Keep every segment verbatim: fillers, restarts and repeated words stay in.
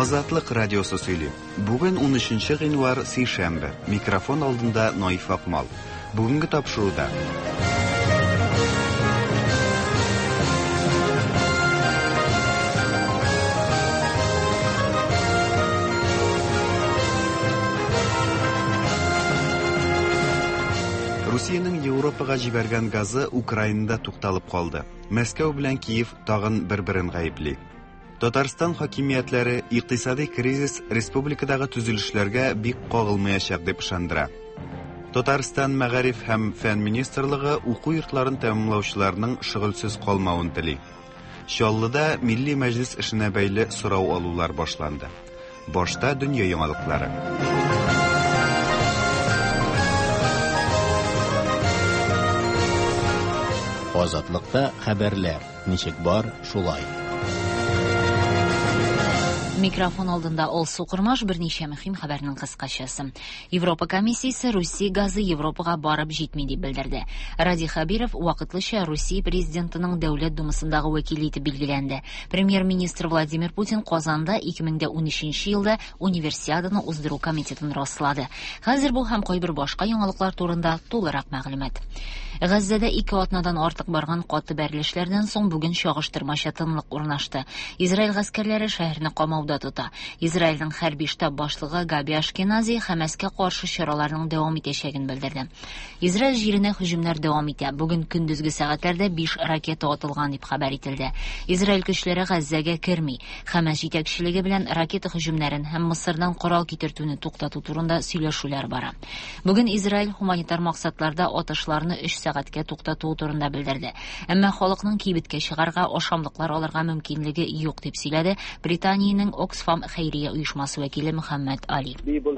Азатлык радиосы сөйли. Бүген унөченче гыйнвар сейшәмбе. Микрофон алдында Наиф Акмал. Бүгенге тапшыруда. Русиянең Европага җибәргән газы Украинада тукталып калды. Мәскәү белән Киев тагын бер-берен гаепли. Татарстан хакимиятләре икътисади кризис республикадагы төзелешләргә бик кагылмаячак дип ышандыра. Татарстан мәгариф һәм фән министрлыгы уку йортларын тәмамлаучыларның шөгыльсез калмавын тели. Чаллыда Милли мәҗлес эшенә бәйле сорау алулар башланды. Башта дөнья яңалыклары. Азатлыкта хәбәрләр. Ничек бар, шулай. Микрофон алдында Олсу Курмаш берничә мөһим хәбәрнең кыскачасы. Европа комиссиясе Русия газы Европага барып җитми дип белдерде. Ради Хабиров вакытлыча Русия президентының дәүләт думасындагы вәкиле итеп билгеләнде. Премьер-министр Владимир Путин Казанда ике мең унөченче елда Универсиаданы уздыру комитетын раслады. Хәзер бу һәм кайбер башка яңалыклар турында тулырак мәгълүмат. Газзада ике атнадан артык барган каты бәрелешләрдән соң бүген чагыштырмача тынлык урнашты. Израиль гаскәрләре шәһәрне камауда тута. Израильнең хәрби штаб башлыгы Габи Ашкенази Хәмәскә каршы чараларның дәвам итәчәген белдерде. Израиль җиренә һөҗүмнәр дәвам итә. Бүген көндезге сәгатьләрдә биш ракета атылган дип хәбәр ителде. Израиль көчләре Газзага керми. Хәмәс җитәкчелеге белән ракета һөҗүмнәрен һәм Мисырдан корал китертүне туктату турында сөйләшүләр бара. Бүген Израиль гуманитар максатларда атышларны өч сәгатькә туктату турында белдерде. Әмма халыкның кибеткә чыгарга, ашамлыклар алырга мөмкинлеге юк дип сөйләде Британиянең Oxfam хәйрия оешмасы вәкиле Мөхәммәд Али.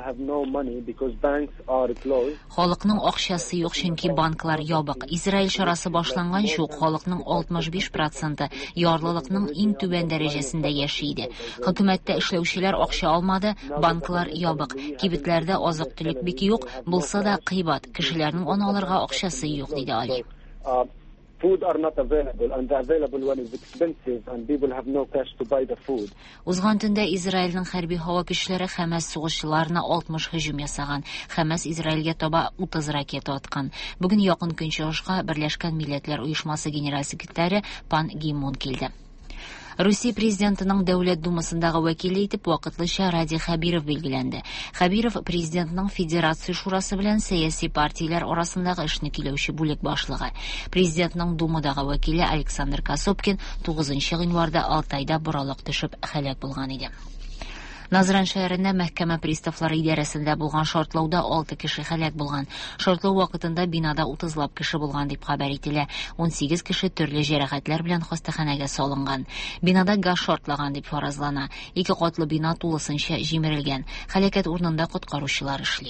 Халыкның акчасы юк, чөнки банклар ябык. Израиль чарасы башланган шук халыкның алтмыш биш проценты ярлылыкның иң түбән дәрәҗәсендә яши иде. Хөкүмәттә эшләүчеләр акча алмады, банклар ябык. Кибетләрдә азык-төлек бик юк, булса да кыйбат, кешеләрнең аны алырга акчасы юк диде Али. Food are not available, and the available one is expensive, and people have no cash to buy the food. Узган төндә Израильнең хәрби һава көчләре Хәмәс сугышчыларына алтмыш һөҗүм ясаган. Хәмәс Израильгә таба утыз ракета аткан. Бүген якын көнчыгышка Берләшкән Милләтләр оешмасы генераль секретаре Пан Ги Мун килде. Русия президентының дәүләт думасындагы вәкиле итеп вакытлыча Ради Хабиров билгеләнде. Хабиров президентның Федерация шурасы белән сәяси партияләр арасындагы эшне киләүче бүлек башлыгы. Президентның думадагы вәкиле Александр Косопкин тугызынчы гыйнварда Алтайда боралак төшеп һәлак булган иде. Назран шәһәрендә мәхкәмә приставлары идарәсендә булган шартлауда алты кеше һәлак булган. Шартлау вакытында бинада утызлап кеше булган дип хәбәр ителә. ун сигез кеше төрле җәрәхәтләр белән хастаханәгә салынган. Бинада газ шартлаган дип фаразлана. Ике катлы бина тулысынча җимерелгән. Һәлакәт урынында коткаручылар эшли.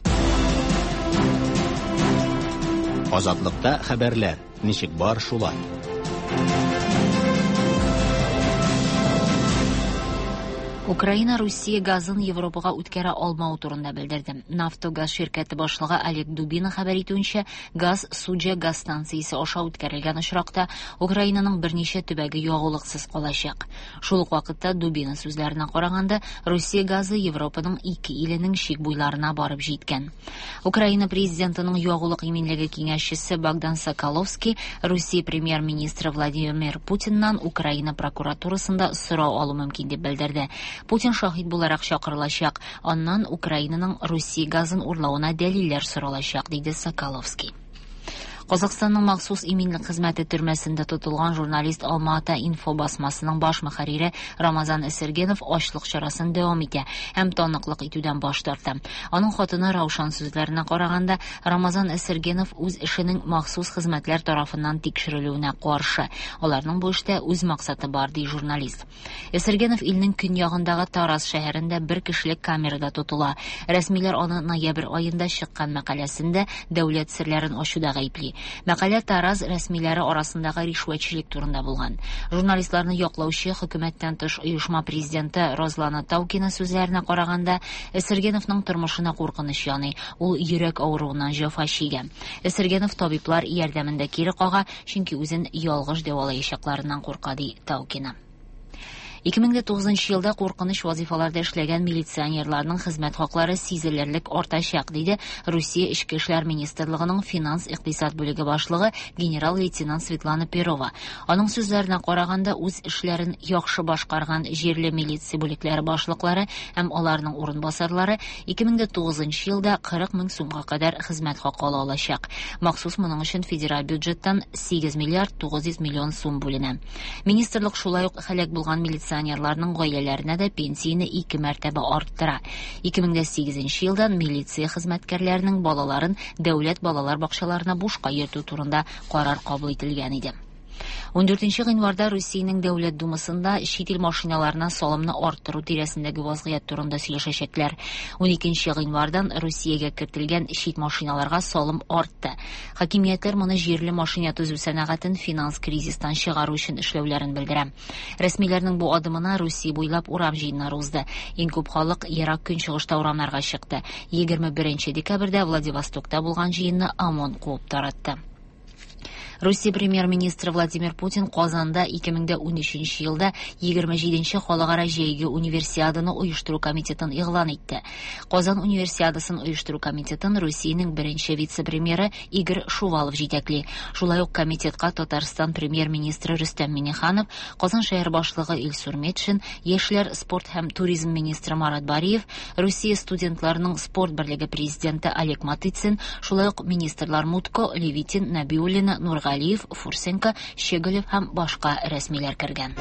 Азатлыкта хәбәрләр. Ничек бар, шулай. Украина Русия газын Европага үткәрә алмау турында белдерде. Нафтогаз ширкәте башлыгы Олег Дубина хәбәр итүенчә, газ Суджа газ станциясе аша үткәрелгән очракта Украинаның берничә төбәге ягулыксыз калачак. Шул ук вакытта Дубина сүзләренә караганда, Русия газы Европаның ике иленең чик буйларына барып җиткән. Украина президентының ягулык иминлеге киңәшчесе Богдан Соколовский Русия премьер-министры Владимир Путиннан Украина прокуратурасында сорау алу мөмкин дип белдерде. Путин шаһид буларак чакырылачак, аннан Украинаның Русия газын урлауына дәлилләр соралачак, диде Соколовский. Казакстанның махсус иминлек хезмәте төрмәсендә тотылган журналист Алмата инфо басмасының баш мөхәррире Рамазан Эсергенов ачлык чарасын дәвам итә һәм таныклык итүдән баш тарта. Аның хатыны Раушан сүзләренә караганда, Рамазан Эсергенов үз эшенең махсус хезмәтләр тарафыннан тикшерелүенә каршы. Аларның бу эштә үз максаты бар, ди журналист. Эсергенов илнең көньягындагы Тарас шәһәрендә бер кешелек камерада тотыла. Рәсмиләр аны ноябрь аенда чыккан мәкаләсендә дәүләт серләрен ачуда гаепли. Мәкалә Тараз рәсмиләре арасындагы ришвәтчелек турында булган. Журналистларны яклаучы хөкүмәттән тыш оешма президенты Розлана Таукина сүзләренә караганда, Эсергеновның тормышына куркыныч яный. Ул йөрәк авыруыннан җәфа чигә. Эсергенов табиблар ярдәмендә кире кага, чөнки үзен ялгыш дәвалаячакларыннан курка, ди Таукина. ике мең тугызынчы елда куркыныч вазифаларда эшләгән милиционерларның хезмәт хаклары сизелерлек артачак, диде Русия Ичке эшләр министрлыгының финанс-икътисад бүлеге башлыгы генерал-лейтенант Светлана Перова. Аның сүзләренә караганда, үз эшләрен яхшы башкарган җирле милиция бүлекләре башлыклары һәм аларның урынбасарлары ике мең тугызынчы елда кырык мең сумга кадәр хезмәт хакы ала алачак. Махсус моның өчен федераль бюджеттан сигез миллиард тугыз йөз миллион сум бүленә. Министрлык шулай ук һәлак булган милиционерларның гаиләләренә дә пенсияне ике мәртәбә арттыра. ике мең сигезенче елдан милиция хезмәткәрләренең балаларын дәүләт балалар бакчаларына бушка йөртү турында карар кабул ителгән иде. ундүртенче гыйнварда Русиянең Дәүләт Думасында чит ил машиналарына салымны арттыру тирәсендәге вазгыять турында сөйләшәчәкләр. уникенче гыйнвардан Русиягә кертелгән чит машиналарга салым артты. Хакимиятләр моны җирле машина төзү сәнәгатен финанс кризистан чыгару өчен эшләүләрен белдерә. Рәсмиләрнең бу адымына Русия буйлап урам җыеннары узды. Иң күп халык ерак көнчыгышта урамнарга чыкты. егерме беренче декабрьдә Владивостокта булган җыенны ОМОН куып таратты. Русия премьер-министры Владимир Путин Казанда ике мең унөченче елда егерме җиденче халыкара җәйге универсиаданы оештыру комитетын игълан итте. Казан универсиадасын оештыру комитетын Русиянең беренче вице-премьеры Игорь Шувалов җитәкли. Шулай ук комитетка Татарстан премьер-министры Рөстәм Миңнеханов, Казан шәһәр башлыгы Илсур Метшин, яшьләр, спорт һәм туризм министры Марат Бариев, Русия студентларының спорт берлеге президенты Олег Матыцин, шулай ук министрлар Мутко, Левитин, Набиуллина, Нургалиев, Фурсенко, Щеголев һәм башка рәсмиләр кергән.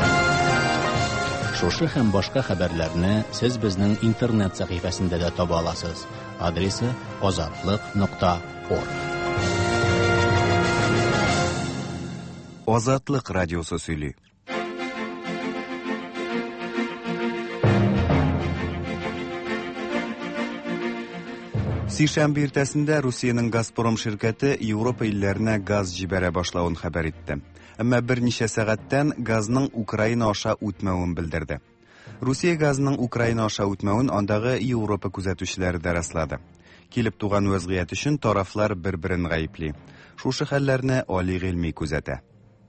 Шушы һәм башка хәбәрләрне сез безнең интернет сәхифәсендә дә таба аласыз. Адресы азатлык нокта орг. Азатлык радиосы сөйли. Сишәмбе иртәсендә Русиянең Газпром ширкәте Европа илләренә газ җибәрә башлавын хәбәр итте. Әмма берничә сәгатьтән газның Украина аша үтмәвен белдерде. Русия газның Украина аша үтмәвен андагы Европа күзәтүчеләре дә раслады. Килеп туган вазгыять өчен тарафлар бер-берен гаепли. Шушы хәлләрне али гыйльми күзәтә.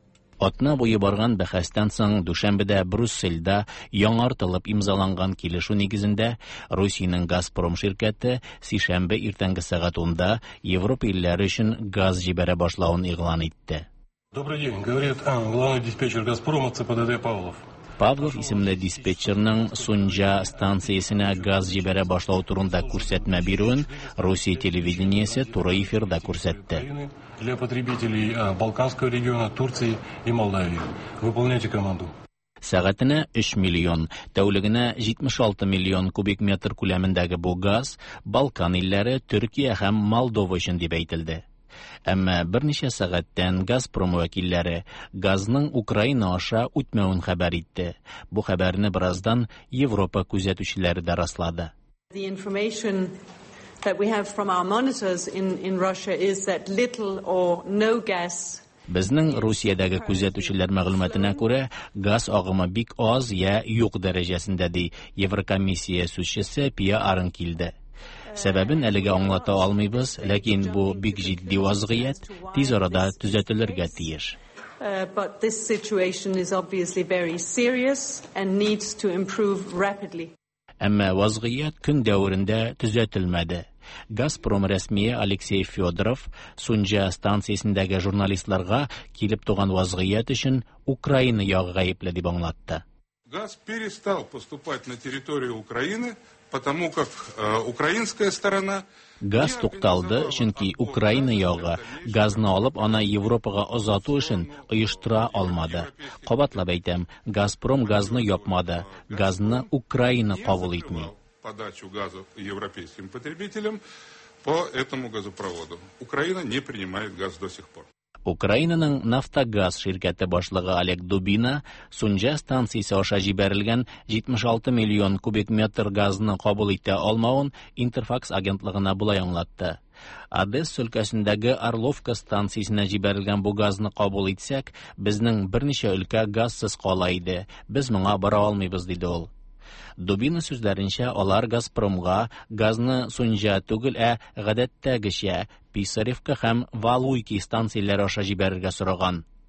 Атна буе барган бәхәстән соң Дүшәмбедә Брюссельдә яңартылып имзаланган килешү нигезендә Русиянең Газпром ширкәте сишәмбе иртәнге сәгать унда Европа илләре өчен газ җибәрә башлавын игълан итте. Добрый день, говорит главный диспетчер Газпрома ЦПДД Павлов. Павлов исемле диспетчерның Сунжа станциясенә газ җибәрә башлау турында күрсәтмә бирүен Русия телевидениесе туры эфирда күрсәтте. Для потребителей Балканского региона, Турции и Молдавии. Выполняйте команду. Сәгатенә өч миллион, тәүлегенә җитмеш алты миллион кубик метр күләмендәге бу газ Балкан илләре, Төркия һәм Молдова өчен дип әйтелде. Әмма берничә сәгатьтән Газпром вәкилләре газның Украина аша үтмәвен хәбәр итте. Бу хәбәрне бераздан Европа күзәтүчеләре дә раслады. The information that we have from our monitors in in Russia is that little or no gas. Безнең Русиядәге күзәтүчеләр мәгълүматына күрә, газ агымы бик аз я юк дәрәҗәсендә ди Еврокомиссия сүзчесе Пия Арын килде. Сәбәбен әлегә аңлата алмыйбыз, ләкин бу бик җитди вазгыять, тиз арада төзәтелергә тиеш. But this situation is obviously very serious and needs to improve rapidly. Әмма вазгыять көн дәврендә төзәтелмәде. Газпром рәсмие Алексей Федоров Сунжа станциясендәге журналистларга килеп туган вазгыять өчен Украина ягы гаепле дип аңлатты. Газ перестал поступать на территорию Украины, потому как э, украинская сторона Газ тукталды, чөнки Украина ягы газны алып аны Европага озату өчен оештыра алмады. Кабатлап әйтәм, Газпром газны япмады, газны Украина кабул итми. Подачу газа европейским потребителям по этому газопроводу. Украина не принимает газ до сих пор. Украинаның Нафтогаз ширкәте башлыгы Олег Дубина Сунжа станциясе аша җибәрелгән җитмеш алты миллион кубик метр газны кабул итә алмавын Интерфакс агентлыгына булай аңлатты. Одесса өлкәсендәге Орловка станциясенә җибәрелгән бу газны кабул итсәк, безнең берничә өлкә газсыз кала иде. Без моңа бара алмыйбыз, диде ул. Дубина сүзләренчә, алар Газпромга газны Сунжа түгел, ә гадәттәгечә Писаревка һәм Валуйки станцияләре аша җибәрергә сораган.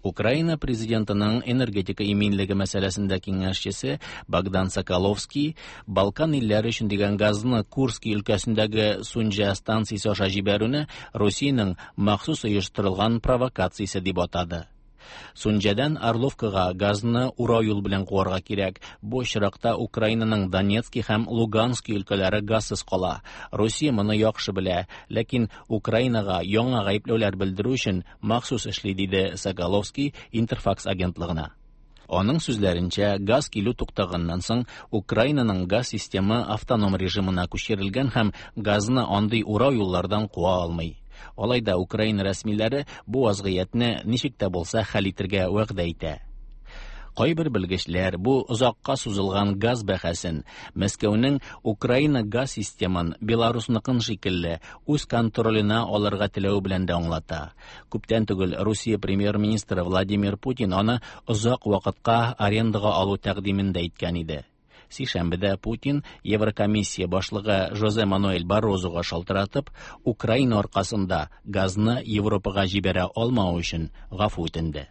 Украина президентының энергетика иминлеге мәсьәләсендә киңәшчесе Богдан Соколовский Балкан илләре өчен дигән газны Курск өлкәсендәге Сунжа станциясе аша җибәрүне Россиянең махсус оештырылган провокациясе дип атады. Сунжадан Орловкага газны урау юл белән куарга кирәк. Бу очракта Украинаның Донецкий һәм Луганский өлкәләре газсыз кала. Россия моны яхшы белә, ләкин Украинага яңа гаепләүләр белдерү өчен махсус эшли, диде Соколовский Интерфакс агентлыгына. Аның сүзләренчә, газ килү туктаганнан соң Украинаның газ системы автоном режимына күчерелгән һәм газны андый урау юллардан куа алмый. Алайда Украина рәсмиләре бу вазгыятьне ничек тә булса хәл итәргә вәгъдә итә. Кайбер белгечләр бу озакка сузылган газ бәхәсен Мәскәүнең Украина газ системын Беларусныкын шикелле үз контролена алырга теләү белән дә аңлата. Күптән түгел Русия премьер-министры Владимир Путин аны озак вакытка арендага алу тәкъдимен дә әйткән иде. Сишәмбедә Путин Еврокомиссия башлыгы Жозе Мануэль Баррозуга шалтыратып, Украина аркасында газны Европага җибәрә алмау өчен гафу үтенде.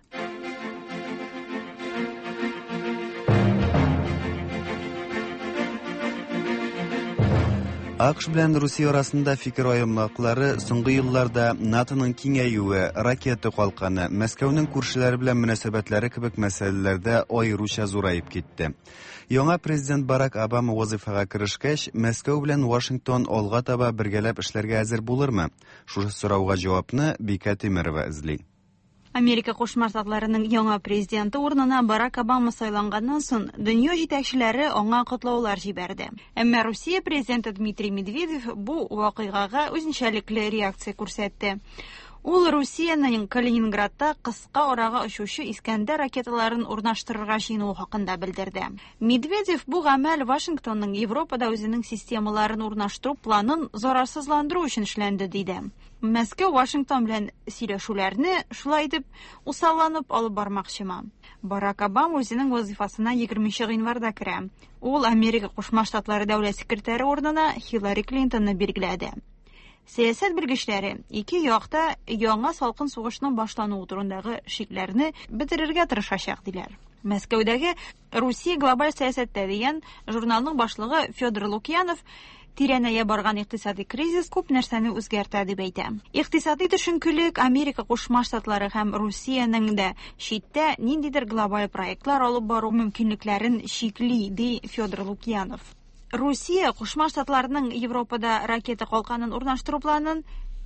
АКШ белән Русия арасында фикер аемлыклары соңгы елларда НАТОның киңәюе, ракета калканы, Мәскәүнең күршеләре белән мөнәсәбәтләре кебек мәсьәләләрдә аеруча зураеп китте. Яңа президент Барак Обама вазифага керешкәч, Мәскәү белән Вашингтон алга таба бергәләп эшләргә әзер булырмы? Шушы сорауга җавапны Бика Тимерова эзли. Америка Кушма Штатларының яңа президенты урынына Барак Обама сайланганнан соң дөнья җитәкчеләре аңа котлаулар җибәрде. Әмма Русия президенты Дмитрий Медведев бу вакыйгага үзенчәлекле реакция күрсәтте. Ул Русияның Калининградта кыска арага очучы Искәндәр ракеталарын урнаштырырга җыенуы хакында белдерде. Медведев бу гамәл Вашингтонның Европада үзенең системаларын урнаштыру планын зарарсызландыру өчен эшләнде, диде. Мәскәү Вашингтон белән сөйләшүләрне шулай итеп усалланып алып бармакчымы. Барак Обама үзенең вазифасына егерменче гыйнварда керә. Ул Америка Кушма Штатлары дәүләт секретаре урынына Хиллари Клинтонны билгеләде. Сәясәт белгечләре ике якта яңа салкын сугышның башлануы турындагы шикләрне бетерергә тырышачак, диләр. Мәскәүдәге Русия глобаль сәясәттә дигән журналның башлыгы Федор Лукьянов тирәнәя барган икътисади кризис күп нәрсәне үзгәртә дип әйтә. Икътисади төшенкелек Америка Кушма Штатлары һәм Русияның да читтә ниндидер глобаль проектлар алып бару мөмкинлекләрен шикли, ди Федор Лукьянов. Русия Кушма Штатларының Европада ракета калканын урнаштыру планын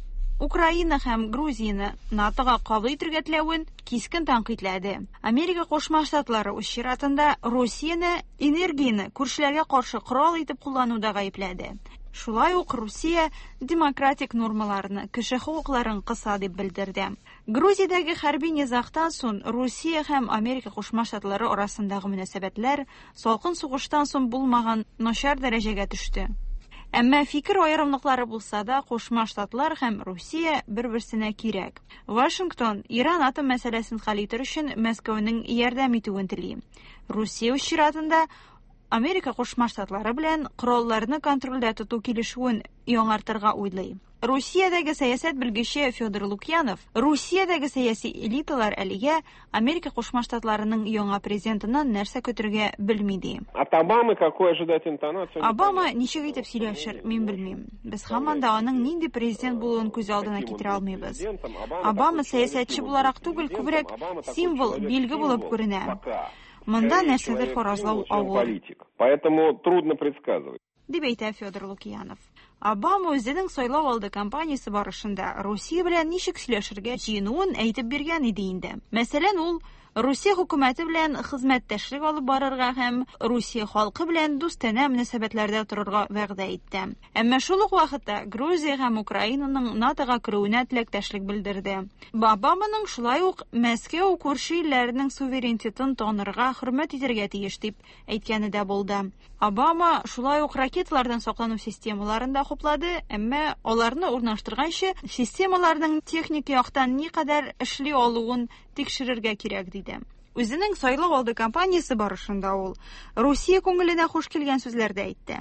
Украина һәм Грузияны НАТОга кабул итәргә теләвен кискен тәнкыйтьләде. Америка Кушма Штатлары үз чиратында Русияны энергияны күршеләргә каршы корал итеп куллануда гаепләде. Шулай ук Русия демократик нормаларны, кеше хукукларын кыса дип белдерде. Грузиядәге хәрби низагтан соң Русия һәм Америка Кушма Штатлары арасындагы мөнәсәбәтләр салкын сугыштан соң булмаган начар дәрәҗәгә төште. Әмма фикер аерымлыклары булса да, Кушма Штатлар һәм Русия бер-берсенә кирәк. Вашингтон Иран атом мәсьәләсен хәл итер өчен Мәскәүнең ярдәм итүен тели. Русия үз чиратында Америка Кушма Штатлары белән коралларны контрольдә тоту килешүен яңартырга уйлый. Русиядәге сәясәт белгече Федор Лукьянов, Русиядәге сәяси элиталар әлегә Америка Кушма Штатларының яңа президентыннан нәрсә көтәргә белми, ди. От Обамы какой ожидать интонацию? Обама ничек итеп сөйләшер, мин белмим. Без һаман да аның нинди президент булуын күз алдына китерә алмыйбыз. Обама сәясәтче буларак түгел, күбрәк символ, билге булып күренә. Монда нәрсәдер фаразлау авыр. Поэтому трудно предсказывать. Дип әйтә Федор Лукьянов. Обама үзенең сайлау алды кампаниясе барышында Русия белән ничек сөйләшергә җыенуын әйтеп биргән иде инде. Мәсәлән, ул Русия хөкүмәте белән хезмәттәшлек алып барырга һәм Русия халкы белән дустана мөнәсәбәтләрдә торырга вәгъдә итте. Әмма шул ук вакытта Грузия һәм Украинаның НАТОга керүенә теләктәшлек белдерде. Обаманың шулай ук Мәскәү күрше илләренең суверенитетын танырга, хөрмәт итәргә тиеш дип әйткәне дә булды. Обама шулай ук ракеталардан саклану системаларын да хуплады, әмма аларны урнаштырганчы системаларның техник яктан никадәр эшли алуын тикшерергә кирәк, диде. Үзенең сайлау алды кампаниясе барышында ул Русия күңеленә хуш килгән сүзләрдә әйтте.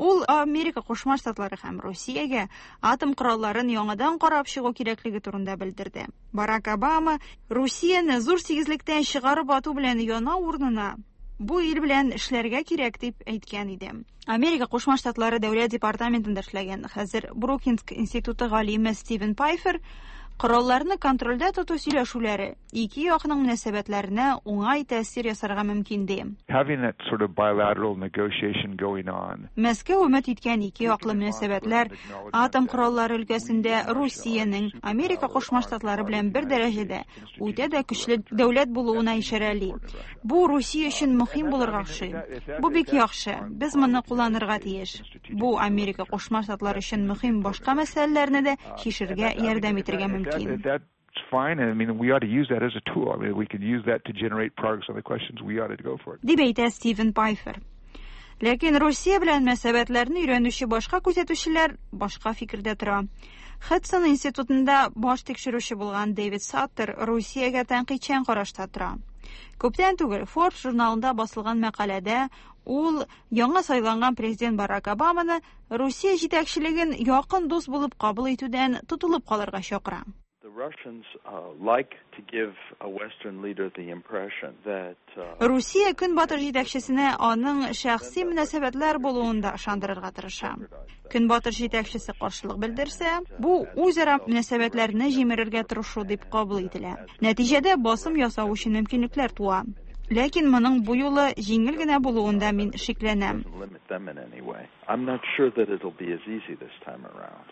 Ул Америка Кушма Штатлары һәм Россиягә атом коралларын яңадан карап чыгу кирәклеге турында белдерде. Барак Обама Россияне зур сигезлектән чыгарып ату белән яна урынына бу ил белән эшләргә кирәк дип әйткән иде. Америка Кушма Штатлары дәүләт департаментында эшләгән хәзер Брукинс институты галиме Стивен Пайфер коралларны контрольдә тоту сөйләшүләре ике якның мөнәсәбәтләренә уңай тәэсир ясарга мөмкин ди. Having that sort of bilateral negotiation going on. Мәскәү өмет иткән ике яклы мөнәсәбәтләр атом кораллары өлкәсендә Россиянең Америка Кушма Штатлары белән бер дәрәҗәдә үтә дә көчле дәүләт булуына ишарәли. Бу Россия өчен мөһим булырга охшый. Бу бик яхшы. Без моны кулланырга тиеш. Бу Америка Кушма Штатлары өчен мөһим башка мәсьәләләрне дә чишергә ярдәм итәргә мөмкин. That's fine. I mean, we ought to use that as a tool. I mean, we could use that to generate progress on the questions. We ought to go for it. Дип әйтә Стивен Пайфер. Ләкин Россия белән мөнәсәбәтләрне өйрәнүче башка күзәтүчеләр башка фикердә тора. Хадсон институтында баш тикшерүче булган Дэвид Саттер Россиягә тәнкыйтьчән карашта тора. Күптән түгел Forbes журналында басылган мәкаләдә ул яңа сайланган президент Барак Обаманы Россия җитәкчелеген якын дус булып кабул итүдән тотылып калырга чакыра. The Russians uh, like to give a Western leader the impression that Россия Көнбатыш җитәкчесенә аның шәхси мөнәсәбәтләр булуында ышандырырга тырыша. Көнбатыш җитәкчесе каршылык белдерсә, бу үзара мөнәсәбәтләрне җимерергә тырышу дип кабул ителә. Нәтиҗәдә басым ясау өчен мөмкинлекләр туа. Ләкин моның бу юлы җиңел генә булуында мин шикләнәм. I'm not sure that it'll be as easy this time around.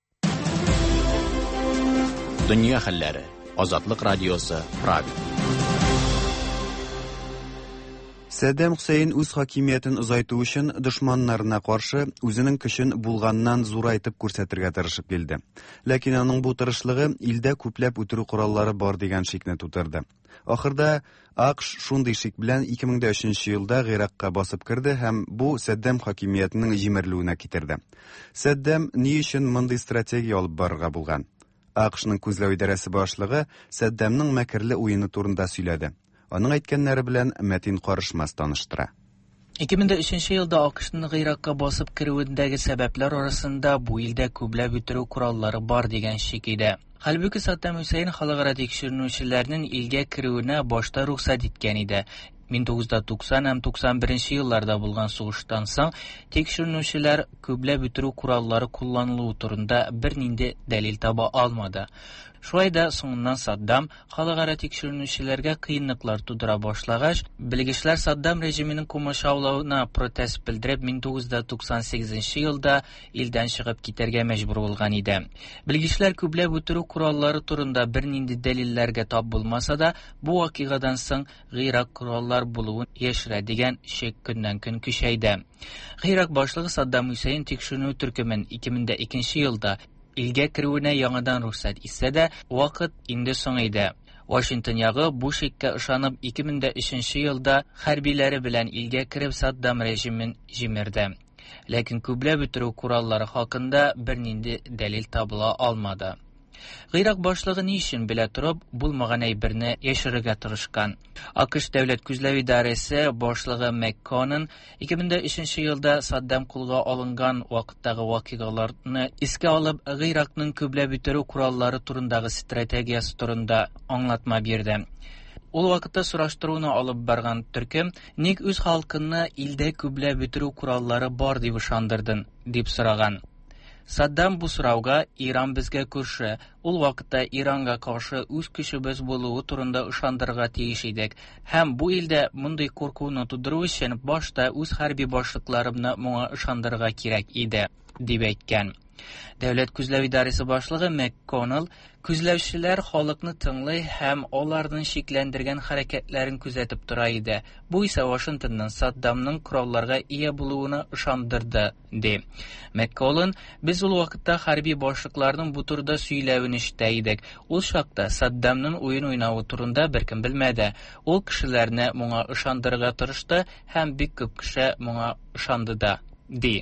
Дөнья хәлләре. Азатлык радиосы Прага. Саддам Хусейн үз хакимиятен озайту өчен дошманнарына каршы үзенең көчен булганнан зурайтып күрсәтергә тырышып килде. Ләкин аның бу тырышлыгы илдә күпләп үтерү кораллары бар дигән шикне тудырды. Ахырда АКШ шундый шик белән ике мең өченче елда Гыйракка басып кирде һәм бу Саддам хакимиятенең җимерелүенә китерде. Саддам ни өчен мондый стратегия алып барырга булган? АКШның күзләү идарәсе башлыгы Саддамның мәкерле уены турында сөйләде. Аның әйткәннәре белән Мәтин Карышмас таныштыра. ике мең өченче елда АКШның Гыйракка басып кирүендәге сәбәпләр арасында бу илдә күпләп үтерү кораллары бар дигән шик иде. Хәлбуки Саддам Хусейн халыкара тикшерүчеләрнең илгә кирүенә башта рөхсәт иткән иде. мең тугыз йөз туксан һәм туксан беренче елларда булган сугыштан соң тикшерүчеләр күпләп үтерү кораллары кулланылуы турында бернинди дәлил таба алмады. Шулай да соңыннан Саддам халыкара тикшерүчеләргә кыенлыклар тудыра башлагач, белгечләр Саддам режимының комачаулауына протест белдереп мең тугыз йөз туксан сигезенче елда илдән чыгып китәргә мәҗбүр булган иде. Белгечләр күпләп үтерү кораллары турында бернинди дәлилләргә тап булмаса да, бу вакыйгадан соң Гыйрак кораллар булуын яшерә дигән шик көннән-көн көчәйде. Гыйрак башлыгы Саддам Хусейн тикшерү төркемен ике мең икенче елда илгә кирүенә яңадан рөхсәт итсә дә, вакыт инде соң иде. Вашингтон ягы бу шиккә ышанып ике мең өченче елда хәрбиләре белән илгә кирип Саддам режимын җимерде. Ләкин күпләп үтерү кораллары хакында бернинди дәлил табыла алмады. Гыйрак башлыгы ни өчен белә торып, булмаган әйберне яшерергә тырышкан. АКШ дәүләт күзләү идарәсе башлыгы Макконн ике мең өченче елда Саддам кулга алынган вакыттагы вакыйгаларны искә алып, Гыйракның күпләп үтерү кораллары турындагы стратегиясе турында аңлатма бирде. Ул вакытта сораштыруны алып барган төркем ник үз халкына илдә күпләп үтерү кораллары бар дип ышандырдың дип сораган. Саддам бу сорауга Иран безгә күрше, ул вакытта Иранга каршы үз көчебез булуы турында ышандырырга тиеш идек һәм бу илдә мондый куркуны тудыру өчен башта үз хәрби башлыкларымны моңа ышандырырга кирәк иде дип әйткән. Дәүләт күзләү идарәсе башлыгы Макконн күзләүчеләр халыкны тыңлый һәм аларның шикләндергән хәрәкәтләрен күзәтеп тора иде. Бу исә Вашингтонның Саддамның коралларга ия булуына ышандырды, ди. Макконн: "Без ул вакытта хәрби башлыкларның бу турыда сөйләвен ишетә идек. Ул чакта Саддамның уен уйнавы турында беркем белмәде. Ул кешеләрне моңа ышандырырга тырышты һәм бик күп кеше моңа ышанды да", ди.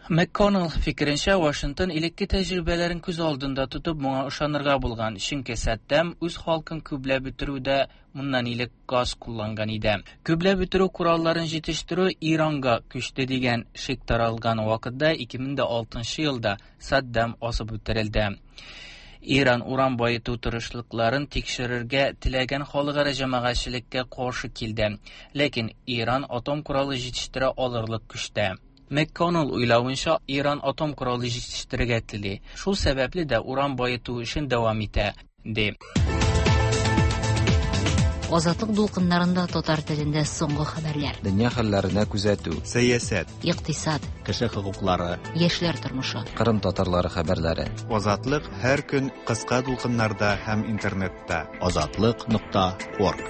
McConnell fikrinчә, Washington илекке тәҗрибәләрен күз алдында тотып, моңа ышанырга булган, чөнки Саддам үз халкын күпләп бетерүдә моннан илек газ кулланган иде. Күпләп бетерү коралларын җитештерү Иранга күчте дигән шик таралган вакытта ике мең алтынчы елда Саддам асып үтерелде. Иран уран байыту тырышлыкларын тикшерергә теләгән халыкара җәмәгатьчелеккә каршы килде, ләкин Иран атом коралы җитештерә алырлык көчтә. McConnell уйлавынча, Иран атом коралы җитештерергә тели. Шул сәбәпле дә уран байыту эшен дәвам итә, ди. Азатлык дулкыннарында татар телендә соңгы хәбәрләр. Дөнья хәлләренә күзәтү, сәясәт, икътисад, кеше хокуклары, яшьләр тормышы, Кырым татарлары хәбәрләре. Азатлык һәр көн кыска дулкыннарда һәм интернетта. азатлык нокта орг.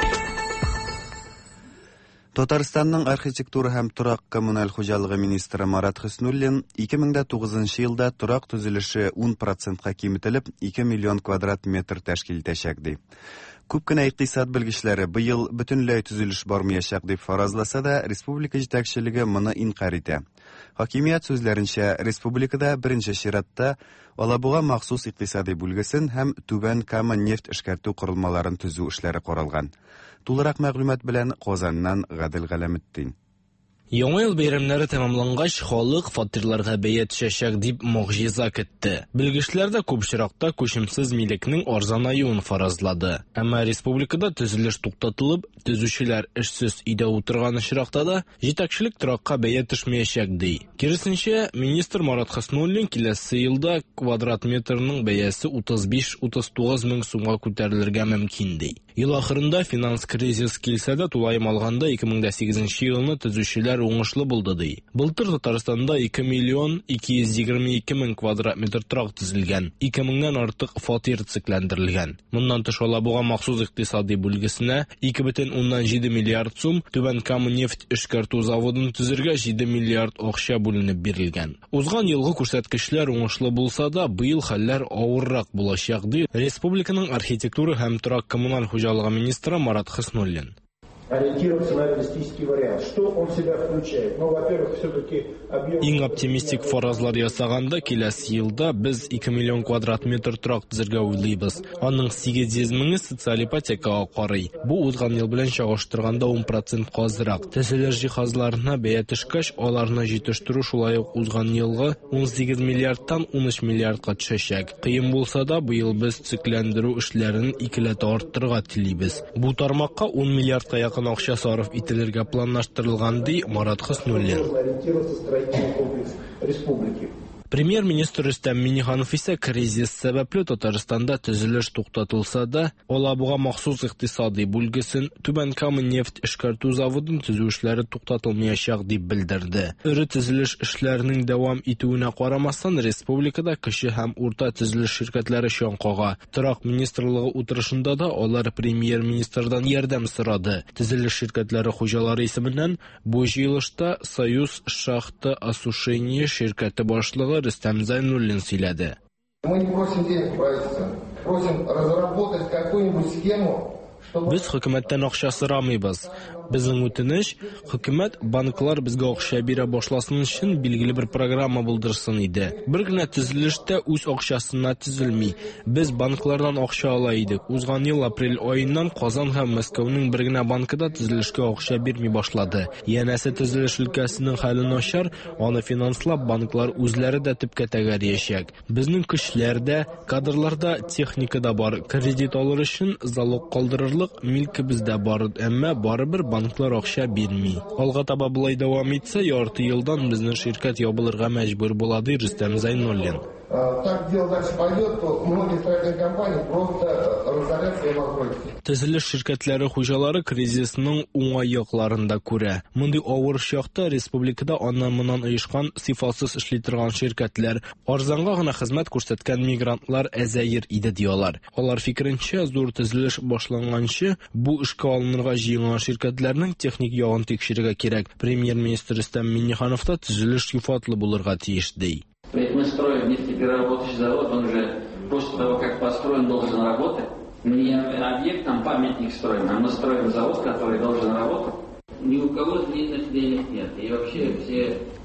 Татарстанның архитектура һәм торак коммуналь хуҗалыгы министры Марат Хөснуллин ике мең тугызынчы елда торак төзелеше ун процентка киметелеп ике миллион квадрат метр тәшкил итәчәк ди. Күп кенә икътисад белгечләре быел бөтенләй төзелеш бармаячак дип фаразласа да, республика җитәкчелеге моны инкар итә. Хакимият сүзләренчә, республикада беренче чиратта Алабуга махсус икътисади бүлгесен һәм Түбән Кама нефть эшкәртү корылмаларын төзү эшләре каралган. Тулырак мәгълүмат белән Казаннан Гадел Галәметтин. Яңа ел бәйрәмнәре тәмамлангач, халык фатирларга бәя төшәчәк дип могҗиза көтте. Белгечләр дә күп чиракта күчемсез милекнең арзанаюын фаразлады. Әмма республикада төзелеш туктатылып, төзүчеләр эшсез өйдә утырган чиракта да җитәкчелек торакка бәя төшмәячәк ди. Киресенчә, министр Марат Хөснуллин киләсе елда квадрат метрның бәясе утыз биш - утыз тугыз мең сумга күтәрелергә мөмкин ди. Ел ахырында финанс кризис килсә дә, тулайым алганда ике мең сигезенче елны төзүчеләр уңышлы булды ди. Былтыр Татарстанда ике миллион ике йөз егерме ике мең квадрат метр торак төзелгән, ике меңнән артык фатир цикләндерелгән. Моннан тыш Алабуга махсус икътисади бүлгесенә ике бөтен уннан җиде миллиард сум, Түбән Кама нефть эшкәртү заводын төзергә җиде миллиард акча бүленеп бирелгән. Узган елгы күрсәткечләр уңышлы булса да, быел хәлләр авыррак булачак ди республиканың архитектура һәм торак коммуналь хуҗалыгы министры Марат Хөснуллин. Ориентироваться на реалистический вариант. Что он в себя включает? Ну, во-первых, все-таки объем... Иң оптимистик фаразлар ясаганда, киләсе елда без ике миллион квадрат метр торак төзергә уйлыйбыз. Аның сигез йөз меңе социаль ипотекага карый. Бу узган ел белән чагыштырганда ун процентка азрак. Төзелеш җиһазларына бәя төшкәч, аларны җитештерү шулай ук узган елгы он сигез миллиардтан ун өч миллиардка төшәчәк. Кыен булса да, быел без цикләндерү эшләрен икеләтә арттырырга телибез. Бу тармакка он миллиардка якын акча сарыф ителергә планлаштырылган ди Марат Хөснуллин. Премьер-министр Рөстәм Миңнеханов исә кризис сәбәпле Татарстанда төзелеш туктатылса да, Алабуга махсус икътисади бүлгесен, Түбән Кама нефть эшкәртү заводын төзү эшләре туктатылмаячак дип белдерде. Ире төзелеш эшләренең дәвам итүенә карамастан, республикада кече һәм урта төзелеш ширкәтләре чаңкага. Торак министрлыгы утырышында да алар премьер-министрдан ярдәм сорады. Төзелеш ширкәтләре хуҗалары исеменнән бу җыелышта Союз шахта осушения ширкәте башлыгы Рөстәм Зайнуллин сөйләде. Мы не просим денег правительства, просим разработать какую-нибудь схему. Без хөкүмәттән акча сорамыйбыз. Безнең үтенеч, хөкүмәт банклар безгә акча бирә башласын өчен билгеле бер программа булдырсын иде. Бер генә төзелештә үз акчасына төзелми. Без банклардан акча ала идек. Узган ел апрель аеннан Казан һәм Мәскәүнең бер генә банкында төзелешкә акча бирми башлады. Янәсе төзелеш өлкәсенең хәле начар, аны финанслап банклар үзләре дә төпкә тәгәрияшәк. Безнең көчләрдә, кадрларда, техникада бар. Кредит алыр өчен залог калдырырлык милке бездә бар, әмма барыбер банклар акча бирми. Алга таба булай дәвам итсә, ярты елдан безнең ширкәт ябылырга мәҗбүр була ди Рөстәм Зайнуллин. Так дело дальше пойдет, то многие строительные компании просто разорятся и обанкротятся. Төзелеш ширкәтләре хуҗалары кризисның уңай якларында күрә. Мондый авыр чакта республикада аннан-моннан оешкан сыйфатсыз эшли торган ширкәтләр, арзанга гына хезмәт күрсәткән мигрантлар әзәер иде диялар. Алар фикеренчә, зур төзелеш башланганчы бу эшкә алынырга җыенган ширкәтләрнең техник ягын тикшерергә кирәк. Премьер-министр Рөстәм Миңнеханов та төзелеш сыйфатлы булырга тиеш ди. Ведь мы строим нефтепереработочный завод, он уже после того, как построен, должен работать. Мы не объект, там памятник строим, а мы строим завод, который должен работать. Ни у кого длинных денег нет. И вообще все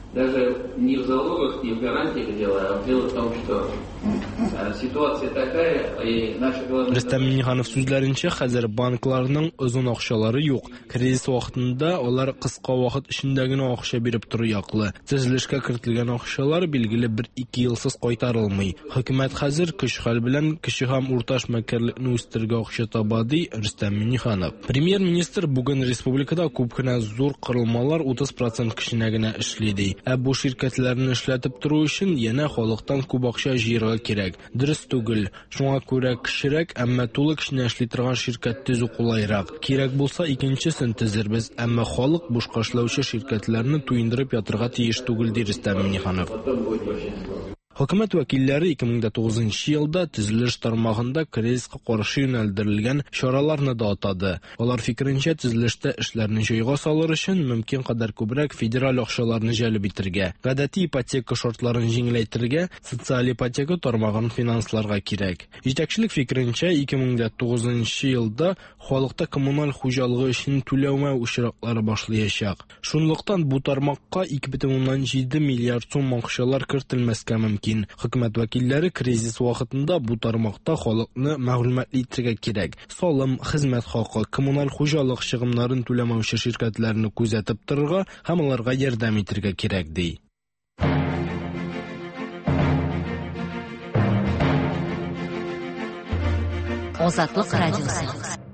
даже не в залогах, не в гарантиях дело, а дело в том, что ситуация такая, и наши главные... Рөстәм Миңнеханов сүзләренчә, хәзер банкларның озын акчалары юк. Кризис вакытында алар кыска вакыт эчендә генә акча биреп тору яклы. Төзелешкә кертелгән акчалар билгеле бер-ике елсыз кайтарылмый. Хөкүмәт хәзер көч-хәл белән кече һәм урташ мәкәрлекне үстергә акча таба, ди Рөстәм Миңнеханов. Премьер-министр бүген республикада күп кенә зур корылмалар утыз процент кешенә генә эшли, ди. Ә бу ширкәтләрне эшләтеп тору өчен янә халыктан күп акча җыярга кирәк. Дөрес түгел. Шуңа күрә кешерәк, әмма тулы кешене эшли торган ширкәт төзү кулайрак. Кирәк булса икенчесен төзербез, әмма халык бушка эшләүче ширкәтләрне туендырып ятырга тиеш түгел, ди Рөстәм Миңнеханов. Хөкүмәт вәкилләре ике мең тугызынчы елда төзелеш тармагында кризиска каршы юнәлдерелгән чараларны да атады. Алар фикеренчә, төзелештә эшләрне җайга салыр өчен мөмкин кадәр күбрәк федераль акчаларны җәлеп итәргә, гадәти ипотека шартларын җиңеләйтергә, социаль ипотека тармагын финансларга кирәк. Җитәкчелек фикеренчә, ике мең тугызынчы елда халыкта коммуналь хуҗалыгы өчен түләүмәү очраклары башлаячак. Шунлыктан бу тармакка ике бөтен уннан җиде миллиард сум акчалар кертелмәскә мөмкин. Хөкүмәт вәкилләре кризис вакытында бу тармакта халыкны мәгълүматлы итәргә кирәк. Салым, хезмәт хакы, коммуналь хуҗалык чыгымнарын түләмәүче ширкәтләрне күзәтеп торырга һәм аларга ярдәм итәргә кирәк, ди. Азатлык радиосы.